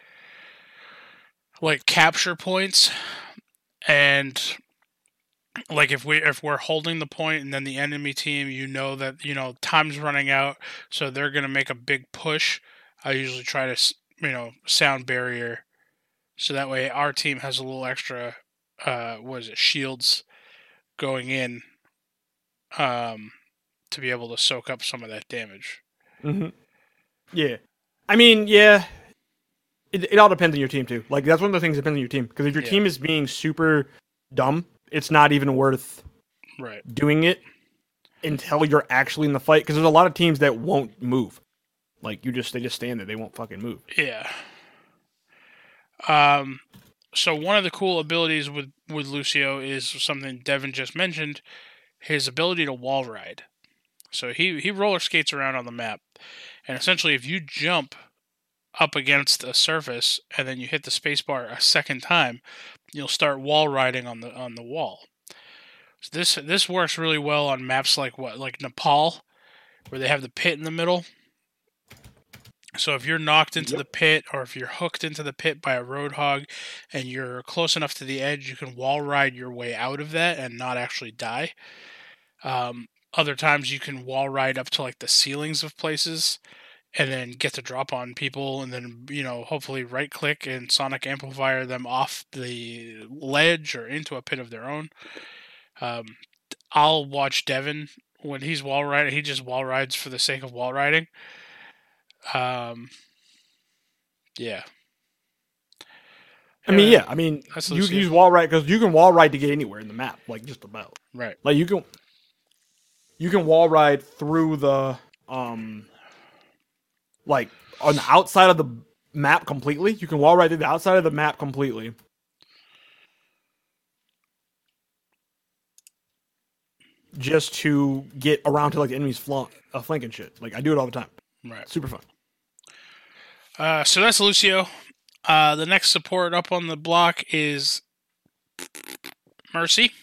Speaker 2: capture points, and if we're holding the point and then the enemy team, that time's running out, so they're gonna make a big push. I usually try to sound barrier, so that way our team has a little extra shields going in, to be able to soak up some of that damage.
Speaker 3: Mm-hmm. Yeah, I mean, yeah, it all depends on your team too. That's one of the things that depends on your team, because if your team is being super dumb, it's not even worth doing it until you're actually in the fight. Because there's a lot of teams that won't move. They just stand there, they won't fucking move.
Speaker 2: Yeah. So one of the cool abilities with Lucio is something Devin just mentioned: his ability to wall ride. So he roller skates around on the map, and essentially if you jump up against a surface and then you hit the spacebar a second time, you'll start wall riding on the wall. So this works really well on maps like Nepal, where they have the pit in the middle. So if you're knocked into the pit, or if you're hooked into the pit by a roadhog and you're close enough to the edge, you can wall ride your way out of that and not actually die. Other times you can wall ride up to the ceilings of places and then get to drop on people, and then hopefully right click and sonic amplifier them off the ledge or into a pit of their own. I'll watch Devin when he's wall riding. He just wall rides for the sake of wall riding. Yeah.
Speaker 3: I mean, you use wall ride because you can wall ride to get anywhere in the map, just about.
Speaker 2: Right.
Speaker 3: You can wall ride through the on the outside of the map completely. You can wall ride through the outside of the map completely. Just to get around to the enemy's flank and shit. I do it all the time.
Speaker 2: Right.
Speaker 3: Super fun.
Speaker 2: So that's Lucio. The next support up on the block is Mercy.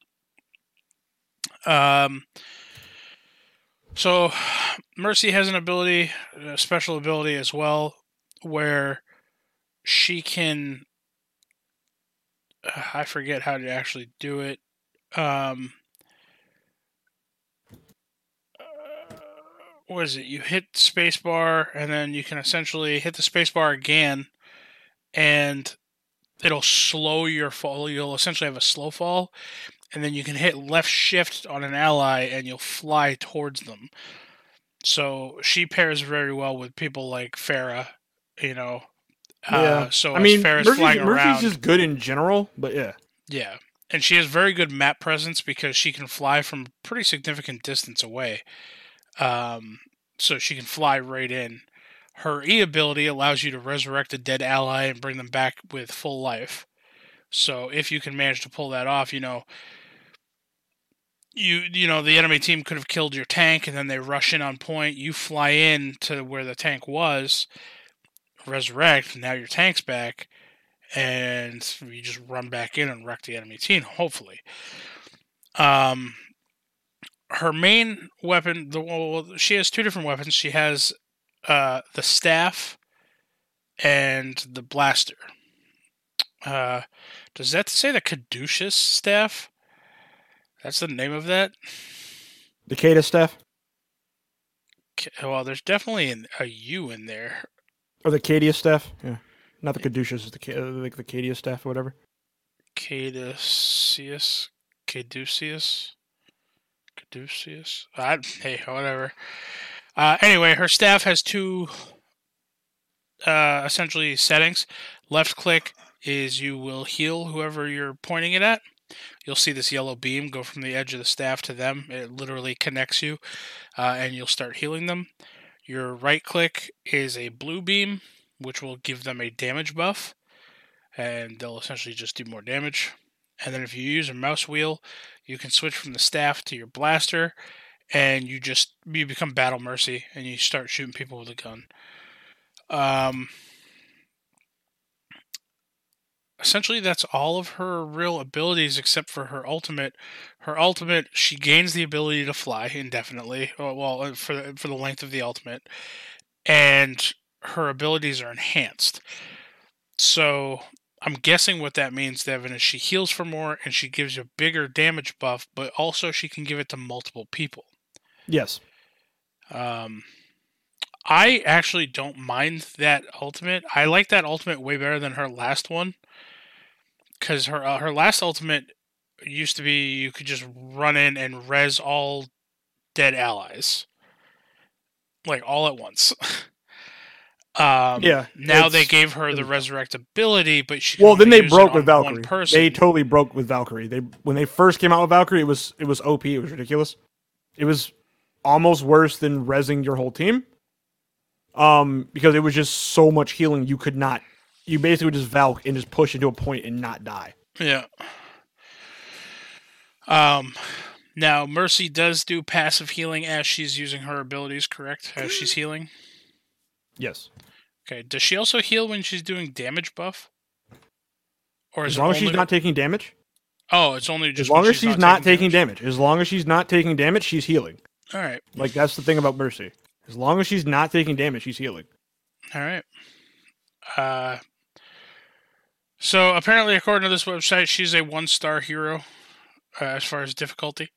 Speaker 2: So Mercy has an ability, a special ability as well, where she can... I forget how to actually do it. What is it? You hit spacebar, and then you can essentially hit the spacebar again, and it'll slow your fall. You'll essentially have a slow fall, and then you can hit left shift on an ally, and you'll fly towards them. So she pairs very well with people like Farah, you know.
Speaker 3: Yeah.
Speaker 2: So
Speaker 3: I
Speaker 2: as
Speaker 3: mean,
Speaker 2: Farah's
Speaker 3: Mercy's,
Speaker 2: flying around,
Speaker 3: Mercy's just good in general, but yeah.
Speaker 2: yeah, and she has very good map presence because she can fly from pretty significant distance away. So she can fly right in. Her E ability allows you to resurrect a dead ally and bring them back with full life. So if you can manage to pull that off, the enemy team could have killed your tank and then they rush in on point. You fly in to where the tank was, resurrect, now your tank's back, and you just run back in and wreck the enemy team, hopefully. Her main weapon, she has two different weapons. She has the staff and the blaster. Does that say the Caduceus staff? That's the name of that?
Speaker 3: The Kata staff?
Speaker 2: Well, there's definitely a U in there.
Speaker 3: Or the Cadia staff? Yeah. Not the Caduceus, the Cadia staff or whatever.
Speaker 2: Caduceus? Hey, whatever. Anyway, her staff has two essentially settings. Left click is you will heal whoever you're pointing it at. You'll see this yellow beam go from the edge of the staff to them. It literally connects you, and you'll start healing them. Your right click is a blue beam, which will give them a damage buff, and they'll essentially just do more damage. And then if you use a mouse wheel, you can switch from the staff to your blaster, and you become Battle Mercy, and you start shooting people with a gun. Essentially, that's all of her real abilities except for her ultimate. Her ultimate, she gains the ability to fly indefinitely, well, for the length of the ultimate, and her abilities are enhanced. So I'm guessing what that means, Devin, is she heals for more and she gives you a bigger damage buff, but also she can give it to multiple people.
Speaker 3: Yes.
Speaker 2: I actually don't mind that ultimate. I like that ultimate way better than her last one. Because her last ultimate used to be you could just run in and res all dead allies. Like, all at once.
Speaker 3: Yeah.
Speaker 2: Now they gave her the resurrect ability, but she
Speaker 3: then they broke with
Speaker 2: one
Speaker 3: Valkyrie.
Speaker 2: person.
Speaker 3: They totally broke with Valkyrie. When they first came out with Valkyrie, it was OP. It was ridiculous. It was almost worse than rezzing your whole team. Because it was just so much healing you could not. You basically would just Valk and just push into a point and not die.
Speaker 2: Yeah. Now Mercy does do passive healing as she's using her abilities, correct? As she's healing?
Speaker 3: Yes.
Speaker 2: Okay. Does she also heal when she's doing damage buff? Or
Speaker 3: as long as she's not taking damage?
Speaker 2: Oh, it's only just
Speaker 3: as long as she's not taking damage. As long as she's not taking damage, she's healing.
Speaker 2: All right.
Speaker 3: Like, that's the thing about Mercy. As long as she's not taking damage, she's healing.
Speaker 2: All right. So apparently, according to this website, she's a 1-star hero as far as difficulty.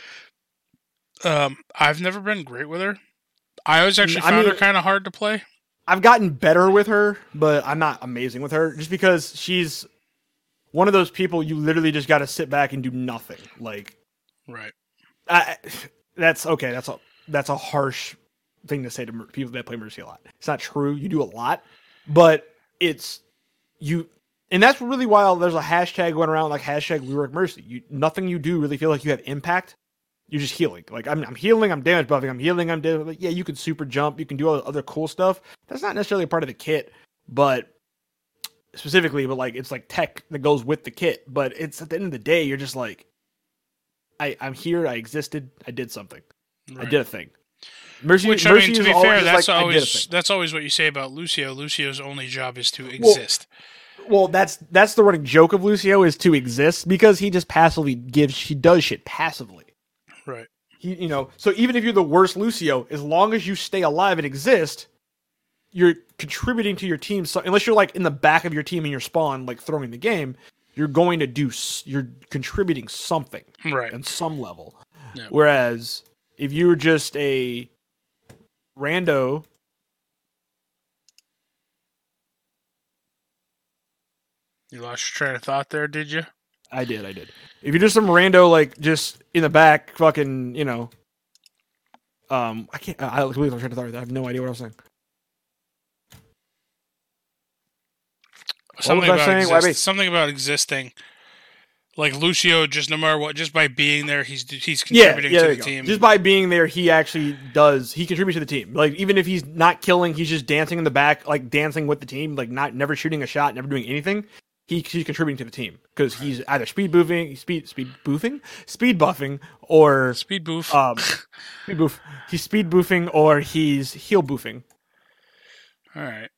Speaker 2: I've never been great with her. I always actually found her kind of hard to play.
Speaker 3: I've gotten better with her, but I'm not amazing with her, just because she's one of those people you literally just got to sit back and do nothing. Like,
Speaker 2: right.
Speaker 3: That's okay. That's a harsh thing to say to people that play Mercy a lot. It's not true. You do a lot, but it's you. And that's really why there's a hashtag going around, like hashtag We Work Mercy. Nothing you do really feel like you have impact. You're just healing. Like, I'm healing, I'm damage buffing, I'm healing, I'm damage. Like, yeah, you can super jump, you can do all the other cool stuff. That's not necessarily a part of the kit, but specifically, but like, it's like tech that goes with the kit. But it's at the end of the day, you're just like, I'm here, I existed, I did something. Right. I did a thing. Mercy,
Speaker 2: which,
Speaker 3: Mercy,
Speaker 2: I mean, to be fair, that's
Speaker 3: like,
Speaker 2: that's always what you say about Lucio. Lucio's only job is to exist.
Speaker 3: Well, that's the running joke of Lucio, is to exist, because he just he does shit passively.
Speaker 2: Right.
Speaker 3: So even if you're the worst Lucio, as long as you stay alive and exist, you're contributing to your team. So unless you're like in the back of your team in your spawn, like throwing the game, you're contributing something,
Speaker 2: right,
Speaker 3: on some level.
Speaker 2: Yeah.
Speaker 3: Whereas if you were just a rando,
Speaker 2: You lost your train of thought there, did you?
Speaker 3: I did. If you're just some rando, like, just in the back, fucking, I can't, I completely lost train of thought. I have no idea what I was saying.
Speaker 2: Something
Speaker 3: was I
Speaker 2: about
Speaker 3: saying?
Speaker 2: something about existing. Like Lucio, just no matter what, just by being there, he's
Speaker 3: Yeah,
Speaker 2: contributing
Speaker 3: there
Speaker 2: to
Speaker 3: you
Speaker 2: the
Speaker 3: go.
Speaker 2: team.
Speaker 3: Just by being there, he actually does. He contributes to the team. Like, even if he's not killing, he's just dancing in the back, like dancing with the team, like never shooting a shot, never doing anything. He's contributing to the team because he's either speed buffing, or
Speaker 2: Speed boof.
Speaker 3: speed boof. He's speed boofing or he's heal boofing.
Speaker 2: All right.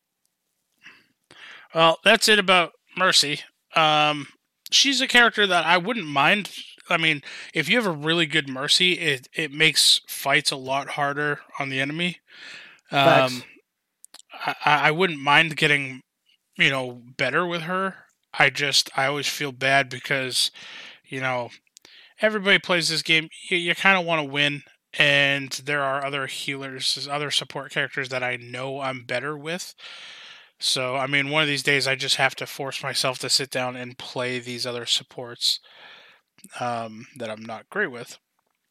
Speaker 2: Well, that's it about Mercy. She's a character that I wouldn't mind. I mean, if you have a really good Mercy, it makes fights a lot harder on the enemy.
Speaker 3: Facts.
Speaker 2: I wouldn't mind getting, better with her. I always feel bad because, everybody plays this game. You kind of want to win, and there are other healers, other support characters that I know I'm better with. So, I mean, one of these days I just have to force myself to sit down and play these other supports that I'm not great with.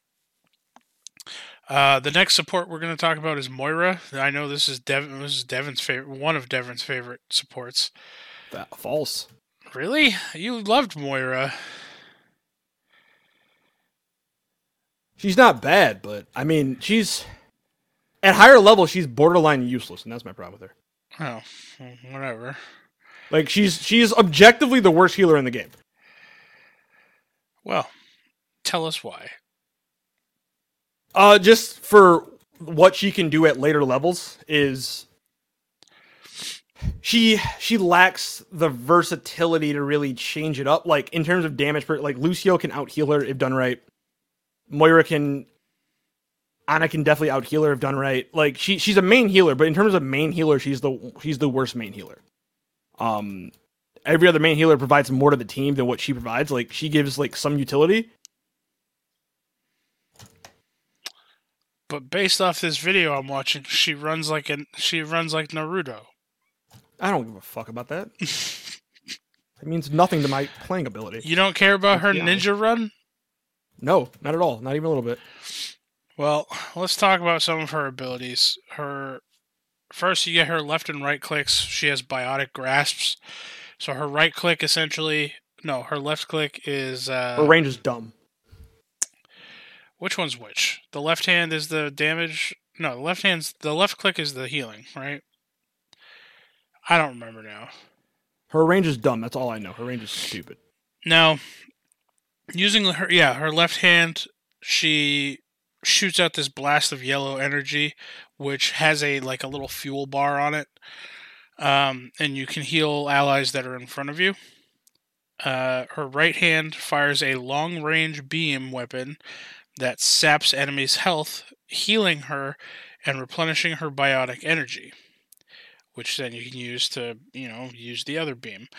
Speaker 2: The next support we're going to talk about is Moira. I know this is Devin's favorite, one of Devin's favorite supports.
Speaker 3: False.
Speaker 2: Really? You loved Moira.
Speaker 3: She's not bad, but I mean, she's at higher level. She's borderline useless, and that's my problem with her.
Speaker 2: Oh, whatever.
Speaker 3: Like she's objectively the worst healer in the game.
Speaker 2: Well, tell us why.
Speaker 3: Just for what she can do at later levels is she lacks the versatility to really change it up. Like in terms of damage, like Lucio can out heal her if done right. Ana can definitely out heal her if done right. Like she's a main healer, but in terms of main healer, she's the worst main healer. Every other main healer provides more to the team than what she provides. Like she gives like some utility.
Speaker 2: But based off this video I'm watching, she runs like Naruto.
Speaker 3: I don't give a fuck about that. It means nothing to my playing ability.
Speaker 2: You don't care about her ninja run?
Speaker 3: No, not at all. Not even a little bit.
Speaker 2: Well, let's talk about some of her abilities. First, you get her left and right clicks. She has biotic grasps. So her right click her left click is...
Speaker 3: her range is dumb.
Speaker 2: Which one's which? The left hand is the damage... No, the left click is the healing, right? I don't remember now.
Speaker 3: Her range is dumb. That's all I know. Her range is stupid.
Speaker 2: Now, using her left hand, she shoots out this blast of yellow energy, which has a little fuel bar on it, and you can heal allies that are in front of you. Her right hand fires a long-range beam weapon that saps enemies' health, healing her and replenishing her biotic energy, which then you can use to, use the other beam.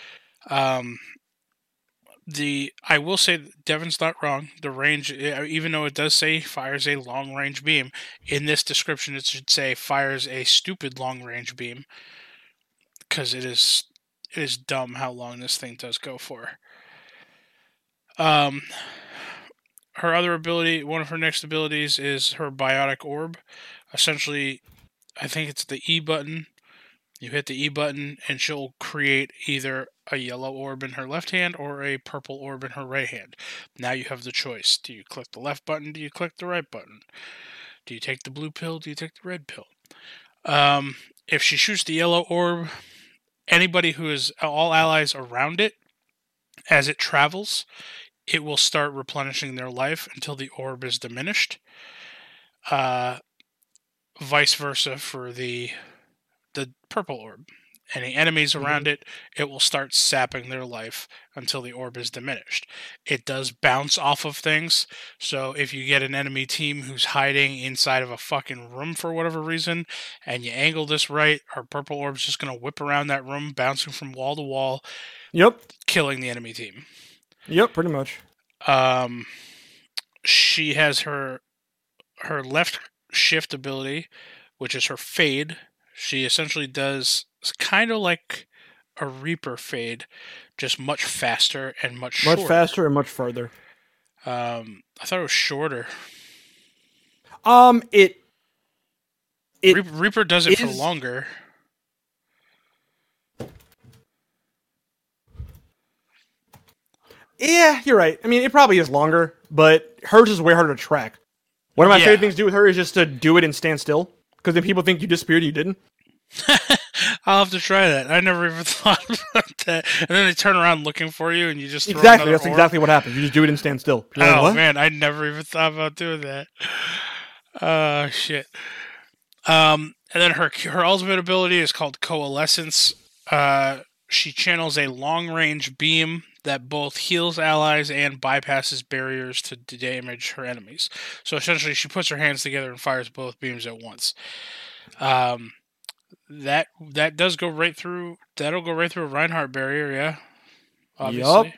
Speaker 2: I will say Devin's not wrong. The range, even though it does say fires a long range beam, in this description it should say fires a stupid long range beam, because it is dumb how long this thing does go for. Her other ability, one of her next abilities, is her biotic orb. Essentially, I think it's the E button. You hit the E button and she'll create either a yellow orb in her left hand or a purple orb in her right hand. Now you have the choice. Do you click the left button? Do you click the right button? Do you take the blue pill? Do you take the red pill? If she shoots the yellow orb, anybody who is all allies around it, as it travels, it will start replenishing their life until the orb is diminished. Vice versa for the purple orb. Any enemies around it will start sapping their life until the orb is diminished. It does bounce off of things, so if you get an enemy team who's hiding inside of a fucking room for whatever reason, and you angle this right, our purple orb's just going to whip around that room, bouncing from wall to wall, killing the enemy team.
Speaker 3: Yep, pretty much.
Speaker 2: She has her left shift ability, which is her fade. She essentially does kind of like a Reaper fade, just much faster and much
Speaker 3: Much
Speaker 2: shorter.
Speaker 3: faster and much further.
Speaker 2: I thought it was shorter.
Speaker 3: It
Speaker 2: Reaper does it for
Speaker 3: is-
Speaker 2: longer.
Speaker 3: Yeah, you're right. I mean, it probably is longer, but hers is way harder to track. One of my
Speaker 2: Yeah.
Speaker 3: favorite things to do with her is just to do it and stand still, because then people think you disappeared, you didn't.
Speaker 2: I'll have to try that. I never even thought about that. And then they turn around looking for you, and you just throw
Speaker 3: Exactly,
Speaker 2: another
Speaker 3: that's
Speaker 2: orb.
Speaker 3: exactly what happens. You just do it and stand still. You're like,
Speaker 2: Oh
Speaker 3: what?
Speaker 2: man, I never even thought about doing that. Shit. And then her ultimate ability is called Coalescence. She channels a long-range beam that both heals allies and bypasses barriers to damage her enemies. So essentially, she puts her hands together and fires both beams at once. That does go right through. That'll go right through a Reinhardt barrier. Yeah, obviously.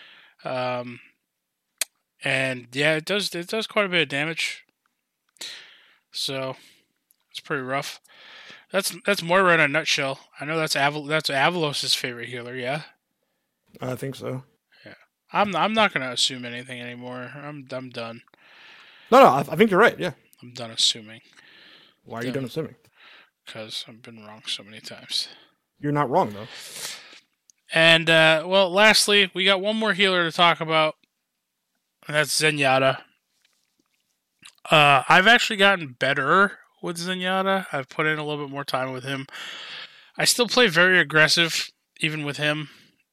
Speaker 2: And yeah, it does quite a bit of damage. So it's pretty rough. That's Moira in a nutshell. I know that's Avalos' favorite healer. Yeah,
Speaker 3: I think so.
Speaker 2: yeah. I'm not gonna assume anything anymore. I'm done.
Speaker 3: No, I think you're right. Yeah.
Speaker 2: I'm done assuming
Speaker 3: Why are you done assuming?
Speaker 2: because I've been wrong so many times.
Speaker 3: You're not wrong though.
Speaker 2: And well, lastly, we got one more healer to talk about, and that's Zenyatta. I've actually gotten better with Zenyatta. I've put in a little bit more time with him. I still play very aggressive, even with him.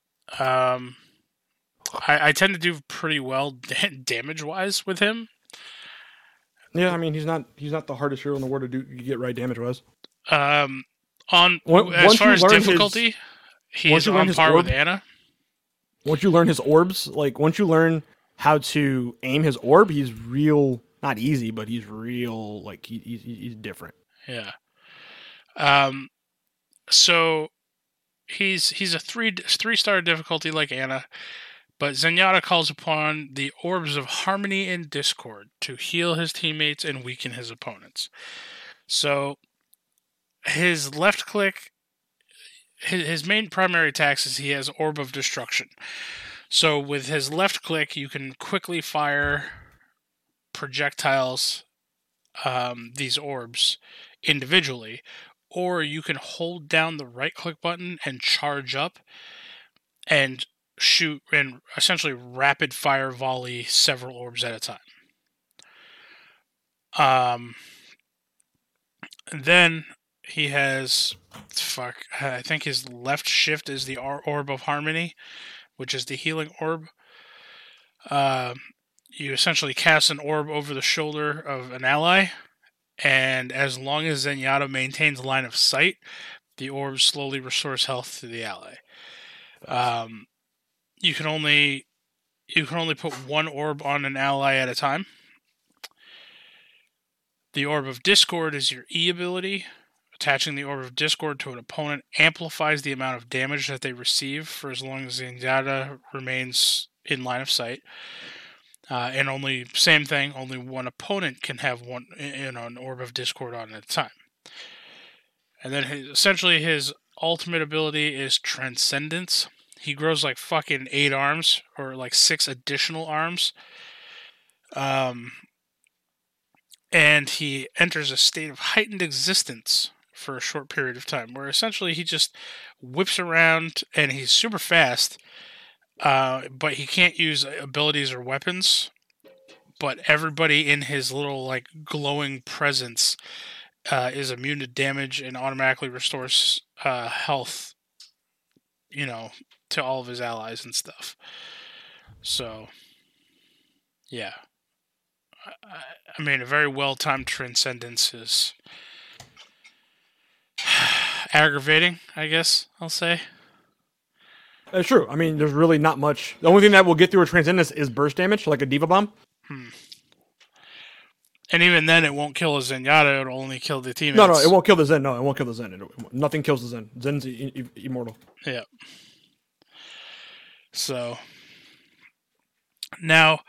Speaker 2: I tend to do pretty well damage-wise with him.
Speaker 3: Yeah, I mean he's not the hardest hero in the world to get right damage wise.
Speaker 2: As
Speaker 3: Once
Speaker 2: far
Speaker 3: you
Speaker 2: as
Speaker 3: learn
Speaker 2: difficulty, he
Speaker 3: once
Speaker 2: is
Speaker 3: you learn
Speaker 2: on
Speaker 3: his
Speaker 2: par with
Speaker 3: orb-
Speaker 2: Ana.
Speaker 3: Once you learn his orbs, like once you learn how to aim his orb, he's real. Not easy, but he's real. Like he's different.
Speaker 2: Yeah. So he's a three-star difficulty like Ana, but Zenyatta calls upon the orbs of harmony and discord to heal his teammates and weaken his opponents. So his left click, his main primary attacks is he has Orb of Destruction. So with his left click, you can quickly fire projectiles, these orbs, individually, or you can hold down the right click button and charge up and shoot and essentially rapid fire volley several orbs at a time. And then he has I think his left shift is the Orb of Harmony, which is the healing orb. You essentially cast an orb over the shoulder of an ally, and as long as Zenyatta maintains line of sight, the orb slowly restores health to the ally. You can only put one orb on an ally at a time. The Orb of Discord is your E ability. Attaching the Orb of Discord to an opponent amplifies the amount of damage that they receive for as long as Zenyatta remains in line of sight. And only one opponent can have an Orb of Discord on at a time. And then essentially his ultimate ability is Transcendence. He grows like fucking 8 arms, or like 6 additional arms. And he enters a state of heightened existence for a short period of time, where essentially he just whips around and he's super fast, but he can't use abilities or weapons. But everybody in his little like glowing presence is immune to damage and automatically restores health, to all of his allies and stuff. So, yeah. I mean, a very well-timed Transcendence is aggravating, I guess I'll say.
Speaker 3: It's true. I mean, there's really not much. The only thing that will get through a Transcendence is burst damage, like a Diva Bomb.
Speaker 2: And even then, it won't kill a Zenyatta. It'll only kill the teammates.
Speaker 3: No, it won't kill the Zen. No, it won't kill the Zen. Nothing kills the Zen. Zen's immortal.
Speaker 2: Yeah. So, now,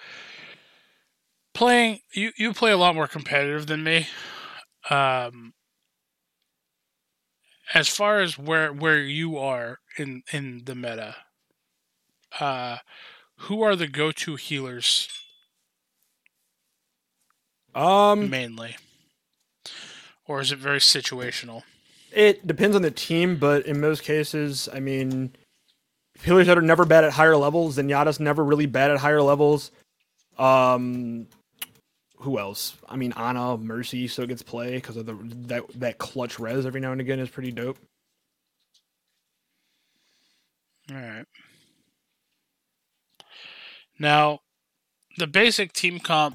Speaker 2: you play a lot more competitive than me. as far as where you are in the meta, who are the go-to healers
Speaker 3: Um,
Speaker 2: mainly, or is it very situational?
Speaker 3: it depends on the team, but in most cases, I mean, healers that are never bad at higher levels. Zenyatta's never really bad at higher levels. Um, who else? I mean, Ana, Mercy still gets play because of that clutch res every now and again is pretty dope.
Speaker 2: All right. Now, the basic team comp,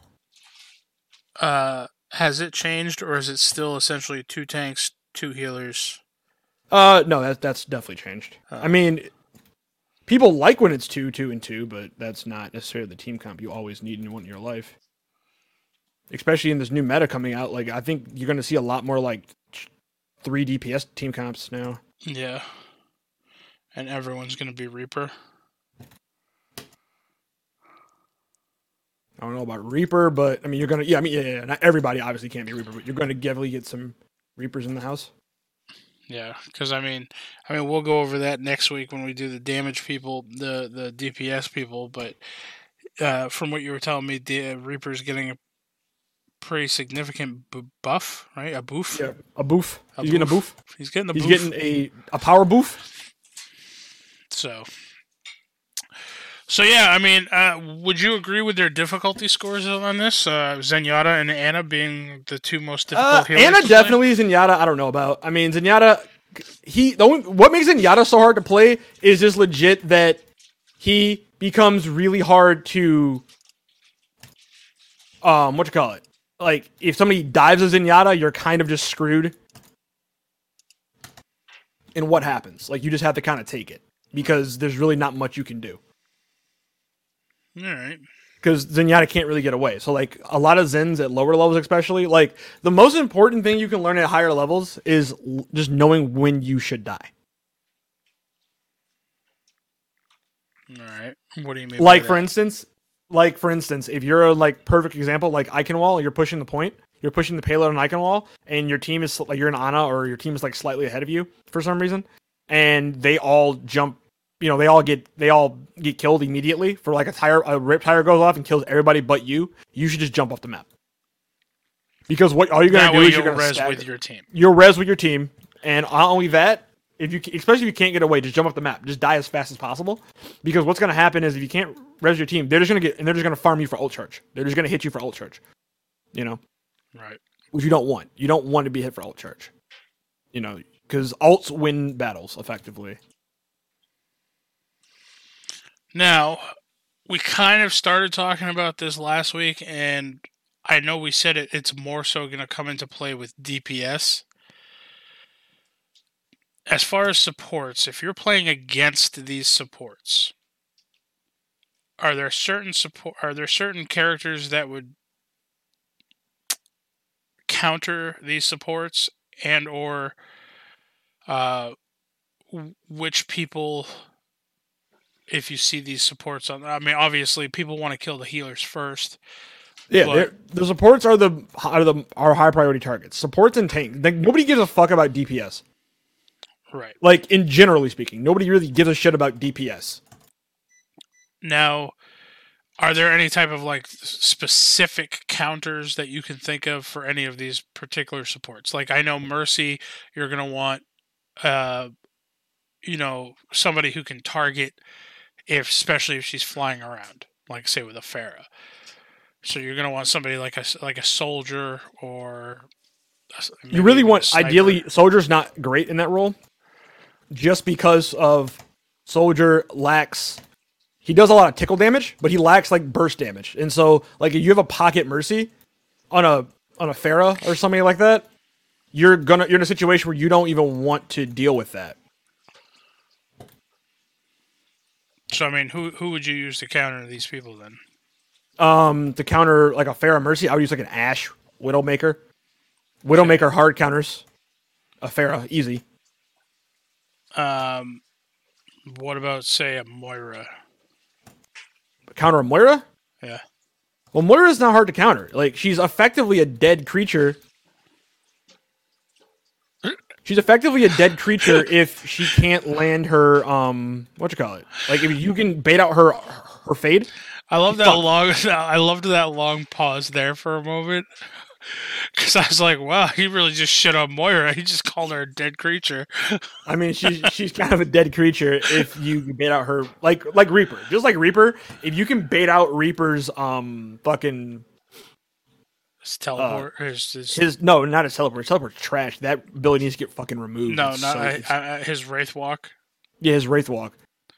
Speaker 2: has it changed, or is it still essentially 2 tanks, 2 healers?
Speaker 3: No, that's definitely changed. I mean, people like when it's 2, 2, and 2, but that's not necessarily the team comp you always need and want in your life. Especially in this new meta coming out, like I think you're going to see a lot more like 3 DPS team comps now.
Speaker 2: Yeah. And everyone's going to be Reaper.
Speaker 3: I don't know about Reaper, but I mean you're gonna yeah. Not everybody obviously can't be Reaper, but you're gonna definitely get some Reapers in the house.
Speaker 2: Yeah, because I mean, we'll go over that next week when we do the damage people, the DPS people. But from what you were telling me, the Reaper's getting a pretty significant buff, right? A boof.
Speaker 3: Yeah, a boof. He's getting a boof.
Speaker 2: He's getting a
Speaker 3: He's
Speaker 2: boof.
Speaker 3: getting a power boof.
Speaker 2: So yeah, I mean, would you agree with their difficulty scores on this? Zenyatta and Ana being the 2 most difficult healers.
Speaker 3: Ana definitely, Zenyatta, I don't know about. I mean, Zenyatta, what makes Zenyatta so hard to play is just legit that he becomes really hard to, what you call it? Like, if somebody dives a Zenyatta, you're kind of just screwed. And what happens? Like, you just have to kind of take it because there's really not much you can do.
Speaker 2: All right.
Speaker 3: Because Zenyatta can't really get away. So, like, a lot of Zens at lower levels especially, like, the most important thing you can learn at higher levels is just knowing when you should die.
Speaker 2: All right. What do you mean
Speaker 3: Like,
Speaker 2: by
Speaker 3: for
Speaker 2: that?
Speaker 3: instance, if you're a, like, perfect example, like Iconwall, you're pushing the point, you're pushing the payload on Iconwall, and your team is, like, you're an Ana, or your team is, like, slightly ahead of you for some reason, and they all jump, they all get killed immediately for like a rip tire goes off and kills everybody but you. You should just jump off the map because all you're gonna do is you're gonna
Speaker 2: res with your team.
Speaker 3: You'll res with your team, and not only that, especially if you can't get away, just jump off the map. Just die as fast as possible because what's gonna happen is if you can't res your team, they're just gonna farm you for ult charge. They're just gonna hit you for ult charge.
Speaker 2: Right.
Speaker 3: Which you don't want. You don't want to be hit for ult charge. Because ults win battles effectively.
Speaker 2: Now, we kind of started talking about this last week, and I know we said it's more so going to come into play with DPS. As far as supports, if you're playing against these supports, are there certain characters that would counter these supports, and or which people, if you see these supports on, I mean, obviously people want to kill the healers first.
Speaker 3: Yeah, the supports are our high priority targets. Supports and tanks. Like, nobody gives a fuck about DPS.
Speaker 2: Right.
Speaker 3: Like, in generally speaking, nobody really gives a shit about DPS.
Speaker 2: Now, are there any type of like specific counters that you can think of for any of these particular supports? Like, I know Mercy, you're gonna want, somebody who can target, especially if she's flying around, like say with a Pharah. So you're gonna want somebody like a soldier, or
Speaker 3: you really want, ideally, soldier's not great in that role, just because of soldier lacks. He does a lot of tickle damage, but he lacks like burst damage, and so like if you have a pocket Mercy on a Pharah or something like that, you're in a situation where you don't even want to deal with that.
Speaker 2: So I mean, who would you use to counter these people then?
Speaker 3: To counter like a Pharah Mercy, I would use like an Ashe Widowmaker. Widowmaker hard counters a Pharah easy.
Speaker 2: What about say a Moira?
Speaker 3: Counter a Moira?
Speaker 2: Yeah.
Speaker 3: Well, Moira's not hard to counter. Like, she's effectively a dead creature. She's effectively a dead creature if she can't land her like if you can bait out her fade.
Speaker 2: I love that
Speaker 3: fucked.
Speaker 2: long. I loved that long pause there for a moment because I was like, "Wow, he really just shit on Moira. He just called her a dead creature."
Speaker 3: I mean, she's kind of a dead creature if you bait out her like Reaper. Just like Reaper, if you can bait out Reaper's fucking
Speaker 2: His teleport.
Speaker 3: no, not his teleport. His teleport's trash. That ability needs to get fucking removed.
Speaker 2: No, not his Wraith Walk.
Speaker 3: Yeah, his Wraith Walk.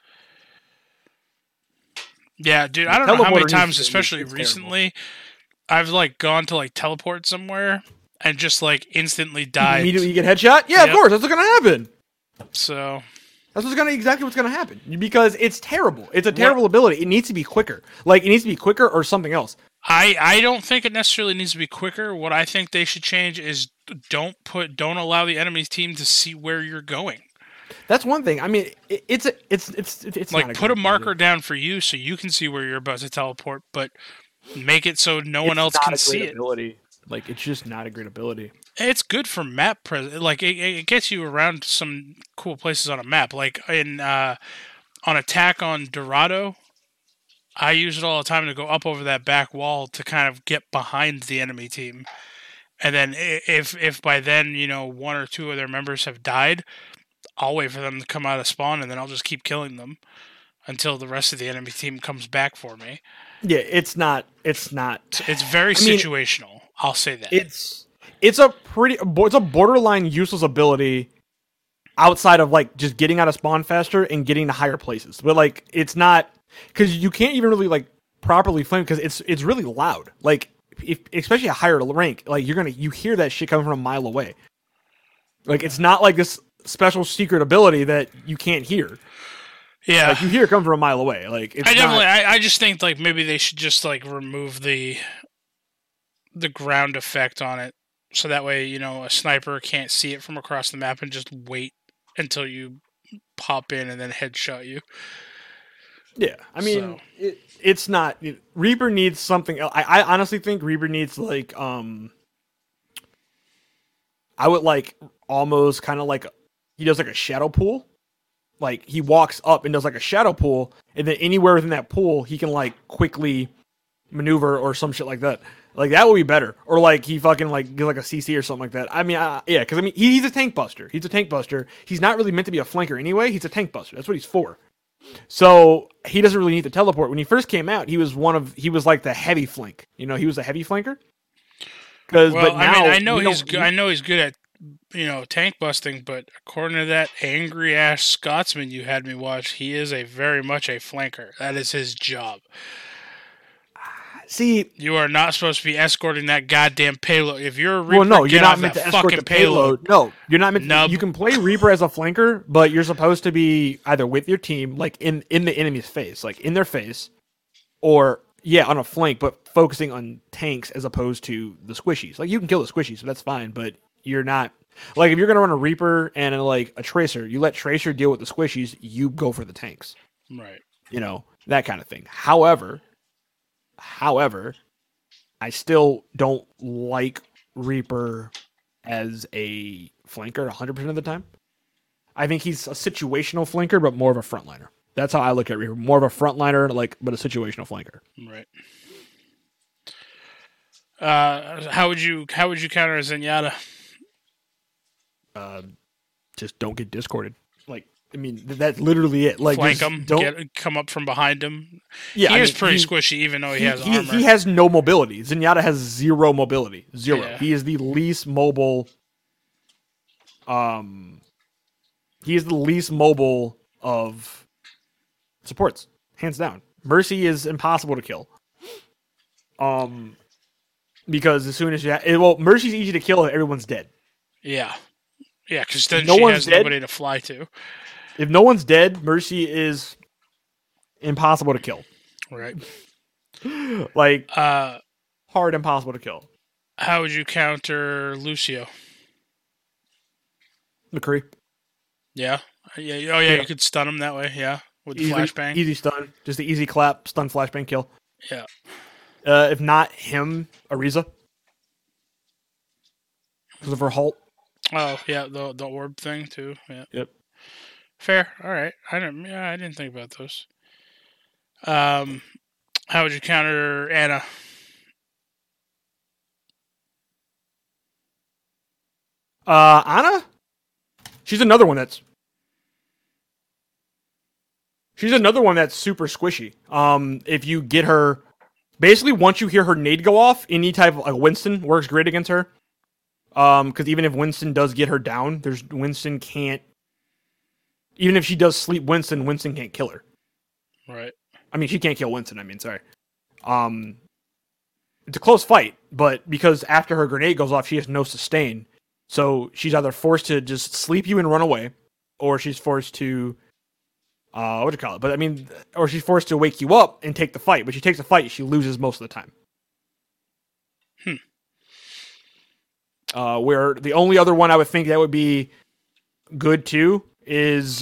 Speaker 2: Yeah, dude, I don't know how many
Speaker 3: Teleporter
Speaker 2: times,
Speaker 3: needs to-
Speaker 2: especially
Speaker 3: it's
Speaker 2: recently, I've like gone to like teleport somewhere and just like instantly died.
Speaker 3: Immediately you get headshot? Yeah,
Speaker 2: Yep.
Speaker 3: of course. That's what's gonna happen.
Speaker 2: So
Speaker 3: That's exactly what's gonna happen. Because it's terrible. It's a terrible ability. It needs to be quicker. Like it needs to be quicker or something else.
Speaker 2: I don't think it necessarily needs to be quicker. What I think they should change is don't allow the enemy's team to see where you're going.
Speaker 3: That's one thing. I mean, it's
Speaker 2: Like
Speaker 3: not
Speaker 2: put a
Speaker 3: good
Speaker 2: marker
Speaker 3: ability.
Speaker 2: down for you so you can see where you're about to teleport, but make it so no one
Speaker 3: It's
Speaker 2: else
Speaker 3: not
Speaker 2: can
Speaker 3: a
Speaker 2: see
Speaker 3: great
Speaker 2: it.
Speaker 3: ability. Like it's just not a great ability.
Speaker 2: It's good for map like it gets you around some cool places on a map. Like in on Attack on Dorado, I use it all the time to go up over that back wall to kind of get behind the enemy team. And then if by then, one or two of their members have died, I'll wait for them to come out of spawn and then I'll just keep killing them until the rest of the enemy team comes back for me.
Speaker 3: Yeah, it's very
Speaker 2: situational. I'll say that.
Speaker 3: It's a borderline useless ability outside of like just getting out of spawn faster and getting to higher places. But like it's not because you can't even really like properly flame because it's really loud. Like especially a higher rank, like you hear that shit coming from a mile away. Like it's not like this special secret ability that you can't hear.
Speaker 2: Yeah,
Speaker 3: like you hear it come from a mile away. Like it's
Speaker 2: I just think like maybe they should just like remove the ground effect on it, so that way a sniper can't see it from across the map and just wait until you pop in and then headshot you.
Speaker 3: Yeah, I mean it's not. Reaper needs something else. I honestly think Reaper needs like I would like almost kind of like he does like a shadow pool. Like he walks up and does like a shadow pool, and then anywhere within that pool he can like quickly maneuver or some shit like that. Like that would be better. Or like he fucking like get like a CC or something like that. I mean, yeah, because I mean he's a tank buster. He's a tank buster. He's not really meant to be a flanker anyway. He's a tank buster. That's what he's for. So he doesn't really need to teleport. When he first came out, he was like the heavy flank. He was a heavy flanker. But now,
Speaker 2: I know he's good. I know he's good at tank busting, but according to that angry ass Scotsman you had me watch, he is very much a flanker. That is his job.
Speaker 3: See,
Speaker 2: you are not supposed to be escorting that goddamn payload. If you're a Reaper,
Speaker 3: you're not meant to escort the payload. No, you're not meant to. You can play Reaper as a flanker, but you're supposed to be either with your team, like in the enemy's face, like in their face, or on a flank, but focusing on tanks as opposed to the squishies. Like you can kill the squishies, so that's fine, but you're not like if you're gonna run a Reaper and like a Tracer, you let Tracer deal with the squishies, you go for the tanks.
Speaker 2: Right.
Speaker 3: That kind of thing. However, I still don't like Reaper as a flanker 100% of the time. I think he's a situational flanker, but more of a frontliner. That's how I look at Reaper. More of a frontliner, but a situational flanker.
Speaker 2: Right. How would you counter Zenyatta?
Speaker 3: Just don't get discorded. Like, I mean, that's literally it. Like,
Speaker 2: flank him, come up from behind him.
Speaker 3: Yeah,
Speaker 2: he is pretty squishy, even though he has armor.
Speaker 3: He has no mobility. Zenyatta has zero mobility. Zero.
Speaker 2: Yeah.
Speaker 3: He is the least mobile. He is the least mobile of supports, hands down. Mercy is impossible to kill. Because as soon as Mercy's easy to kill if everyone's dead.
Speaker 2: Yeah. Yeah, because then she has nobody to fly to.
Speaker 3: If no one's dead, Mercy is impossible to kill.
Speaker 2: Right.
Speaker 3: Like, hard impossible to kill.
Speaker 2: How would you counter Lucio?
Speaker 3: McCree.
Speaker 2: Yeah. Yeah. Oh, yeah, you could stun him that way, yeah. With the flashbang.
Speaker 3: Easy stun. Just the easy clap, stun, flashbang, kill.
Speaker 2: Yeah.
Speaker 3: If not him, Ariza. Because of her halt.
Speaker 2: Oh yeah, the orb thing too. Yeah.
Speaker 3: Yep.
Speaker 2: Fair. All right. I didn't think about those. Um, how would you counter Anna?
Speaker 3: Anna? She's another one that's super squishy. If you get her, basically once you hear her nade go off, any type of like Winston works great against her. Because even if Winston does get her down, Winston can't. Even if she does sleep Winston, Winston can't kill her.
Speaker 2: Right.
Speaker 3: I mean, she can't kill Winston. I mean, sorry. It's a close fight, but because after her grenade goes off, she has no sustain. So she's either forced to just sleep you and run away, or she's forced to, what do you call it? But I mean, or she's forced to wake you up and take the fight. But she takes the fight, she loses most of the time. Where the only other one I would think that would be good too is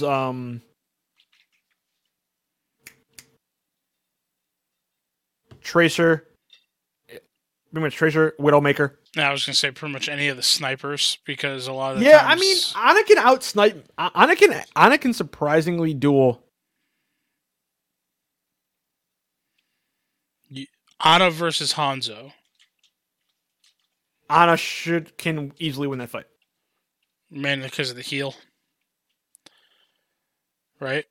Speaker 3: Tracer. Pretty much Tracer, Widowmaker.
Speaker 2: Now I was gonna say pretty much any of the snipers because a lot of the
Speaker 3: Yeah,
Speaker 2: times...
Speaker 3: I mean, Ana can outsnipe. Ana can surprisingly duel.
Speaker 2: Ana versus Hanzo.
Speaker 3: Ana can easily win that fight.
Speaker 2: Mainly because of the heal. Right?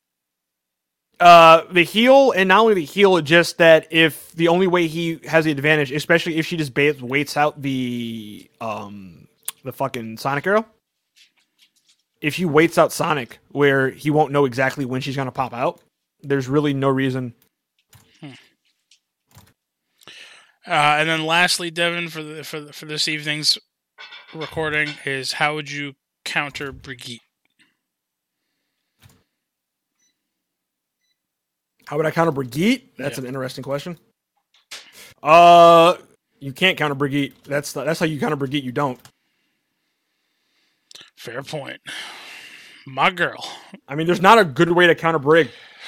Speaker 3: The heal, and not only the heal, just that if the only way he has the advantage, especially if she just waits out the fucking Sonic arrow. If she waits out Sonic, where he won't know exactly when she's gonna pop out, there's really no reason.
Speaker 2: And then lastly, Devin, for this evening's recording is how would you counter Brigitte?
Speaker 3: How would I counter Brigitte? That's an interesting question. You can't counter Brigitte. That's how you counter Brigitte. You don't.
Speaker 2: Fair point. My girl.
Speaker 3: I mean, there's not a good way to counter Brig.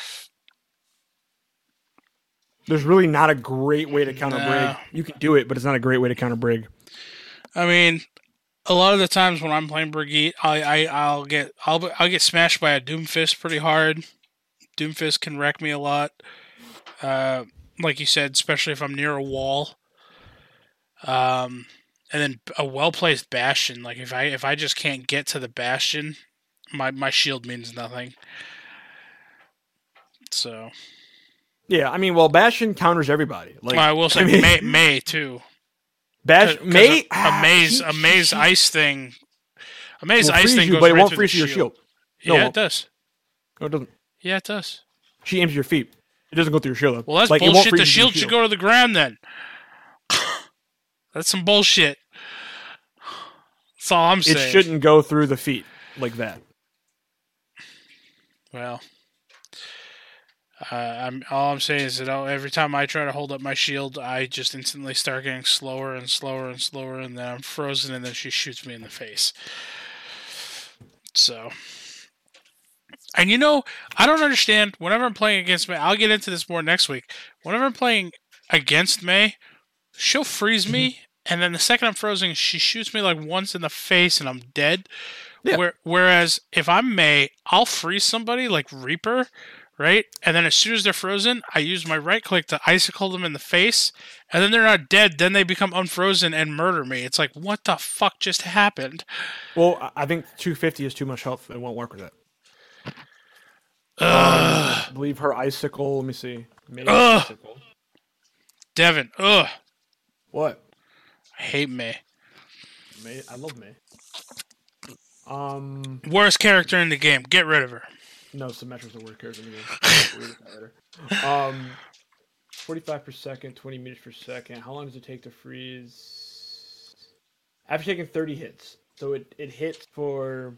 Speaker 3: There's really not a great way to counter Brig. You can do it, but it's not a great way to counter Brig.
Speaker 2: I mean, a lot of the times when I'm playing Brigitte, I'll get smashed by a Doomfist pretty hard. Doomfist can wreck me a lot. Like you said, especially if I'm near a wall. And then a well-placed Bastion. Like if I just can't get to the Bastion, my shield means nothing. So.
Speaker 3: Yeah, I mean, well, Bastion counters everybody. Like,
Speaker 2: I will say May too.
Speaker 3: May
Speaker 2: May's ice thing. May's ice thing
Speaker 3: you,
Speaker 2: goes
Speaker 3: but it
Speaker 2: right
Speaker 3: won't
Speaker 2: through
Speaker 3: freeze
Speaker 2: the
Speaker 3: your
Speaker 2: shield.
Speaker 3: shield.
Speaker 2: Yeah, it does.
Speaker 3: No, it doesn't.
Speaker 2: Yeah, it does.
Speaker 3: She aims your feet. It doesn't go through your shield.
Speaker 2: Well, that's
Speaker 3: like,
Speaker 2: bullshit. The shield should go to the ground then. That's some bullshit. That's all I'm saying.
Speaker 3: It shouldn't go through the feet like that.
Speaker 2: Well, all I'm saying is that every time I try to hold up my shield, I just instantly start getting slower and slower and slower, and then I'm frozen, and then she shoots me in the face. So, and I don't understand. Whenever I'm playing against May, I'll get into this more next week. Whenever I'm playing against May, she'll freeze me, and then the second I'm frozen, she shoots me like once in the face, and I'm dead. Yeah. Whereas if I'm May, I'll freeze somebody like Reaper, right? And then as soon as they're frozen, I use my right click to icicle them in the face, and then they're not dead. Then they become unfrozen and murder me. It's like, what the fuck just happened?
Speaker 3: Well, I think 250 is too much health. It won't work with that. I believe her icicle. Let me see. Icicle.
Speaker 2: Devin.
Speaker 3: What?
Speaker 2: I hate May.
Speaker 3: I love May.
Speaker 2: Worst character in the game. Get rid of her.
Speaker 3: No, Symmetra's the worst character in the game. 45 per second, 20 meters per second. How long does it take to freeze? After taking 30 hits. So it hits for...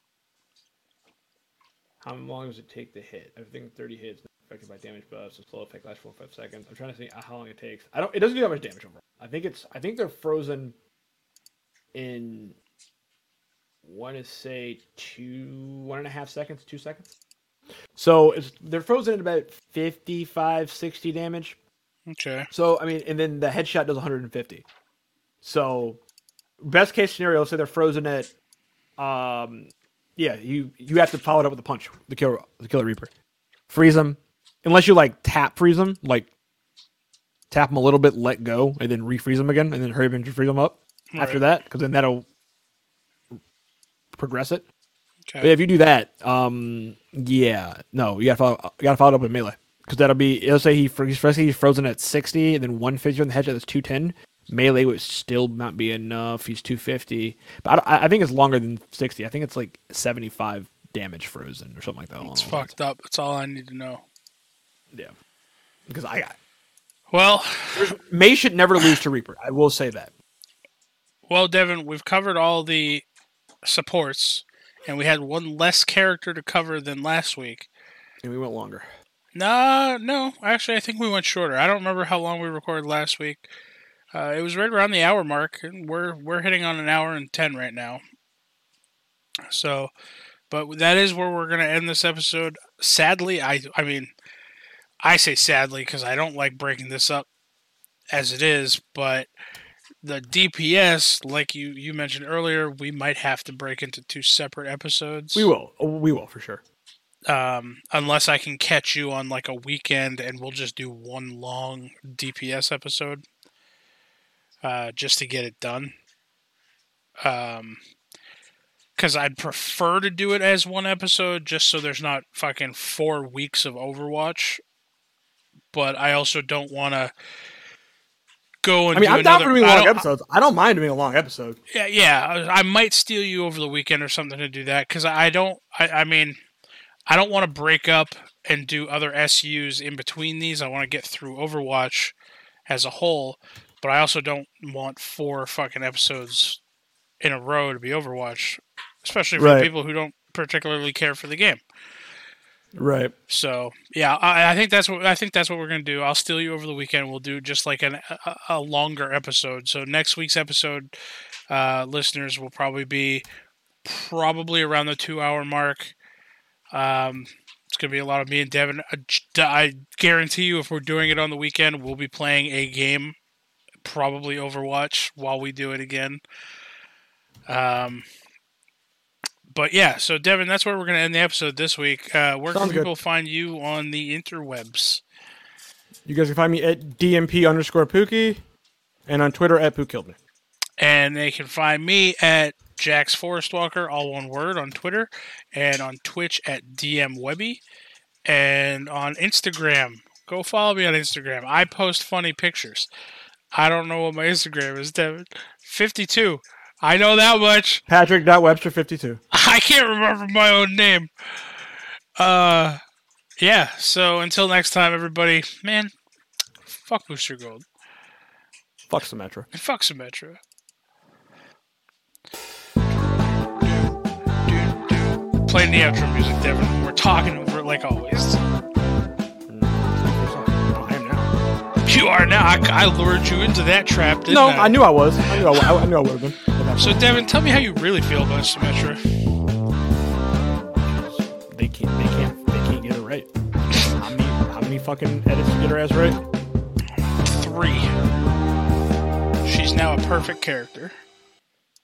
Speaker 3: How long does it take to hit? I think 30 hits affected by damage buffs. A slow effect lasts 4 or 5 seconds. I'm trying to think how long it takes. It doesn't do that much damage overall. I think they're frozen in... want to say 1.5 seconds, 2 seconds. So they're frozen at about 55, 60 damage.
Speaker 2: Okay.
Speaker 3: So, I mean, and then the headshot does 150. So, best case scenario, let's say they're frozen at Yeah, you have to follow it up with a punch. The Killer Reaper. Freeze him, unless you like tap freeze him, like tap him a little bit, let go, and then refreeze him again, and then hurry up and freeze him up after that, because then that'll progress it.
Speaker 2: Okay.
Speaker 3: But if you do that, yeah, no, you gotta follow it up with melee, because that'll be. It'll say he's frozen at 60, and then 150 on the headshot. That's 210. Melee would still not be enough. He's 250, but I think it's longer than 60. I think it's like 75 damage frozen or something like that.
Speaker 2: It's fucked up. That's all I need to know.
Speaker 3: Yeah, because
Speaker 2: well,
Speaker 3: Mei should never lose to Reaper. I will say that.
Speaker 2: Well, Devin, we've covered all the supports, and we had one less character to cover than last week.
Speaker 3: And we went longer.
Speaker 2: No. Actually, I think we went shorter. I don't remember how long we recorded last week. It was right around the hour mark, and we're hitting on an hour and 10 right now. So, but that is where we're going to end this episode. Sadly, I mean, I say sadly because I don't like breaking this up as it is, but the DPS, like you mentioned earlier, we might have to break into 2 separate episodes.
Speaker 3: We will for sure.
Speaker 2: Unless I can catch you on like a weekend and we'll just do one long DPS episode. Just to get it done. Because I'd prefer to do it as one episode, just so there's not fucking 4 weeks of Overwatch. But I also don't want to go and do
Speaker 3: I'm down for doing long episodes. I don't mind doing a long episode.
Speaker 2: Yeah. I might steal you over the weekend or something to do that, because I don't want to break up and do other SUs in between these. I want to get through Overwatch as a whole. But I also don't want 4 fucking episodes in a row to be Overwatch, especially for people who don't particularly care for the game.
Speaker 3: Right.
Speaker 2: So yeah, I think that's what we're gonna do. I'll steal you over the weekend. We'll do just like a longer episode. So next week's episode, listeners, will probably be around the 2-hour mark. It's gonna be a lot of me and Devin. I guarantee you, if we're doing it on the weekend, we'll be playing a game. Probably Overwatch while we do it again. But yeah, so Devin, that's where we're going to end the episode this week. Where can people find you on the interwebs?
Speaker 3: You guys can find me at DMP_Pookie and on Twitter at PookKilledMe.
Speaker 2: And they can find me at Jax Forest Walker, all one word, on Twitter, and on Twitch at DMWebby, and on Instagram. Go follow me on Instagram. I post funny pictures. I don't know what my Instagram is, Devin. 52. I know that much.
Speaker 3: Patrick.Webster52.
Speaker 2: I can't remember my own name. Yeah, so until next time, everybody. Man, fuck Booster Gold.
Speaker 3: Fuck Symmetra.
Speaker 2: Fuck Symmetra. Playing the outro music, Devin. We're talking over it like always. You are now. I lured you into that trap, didn't I?
Speaker 3: No, I knew I was. I knew I would have been.
Speaker 2: So, Devin, tell me how you really feel about Symmetra.
Speaker 3: They can't get it right. How many fucking edits to get her ass right?
Speaker 2: 3. She's now a perfect character.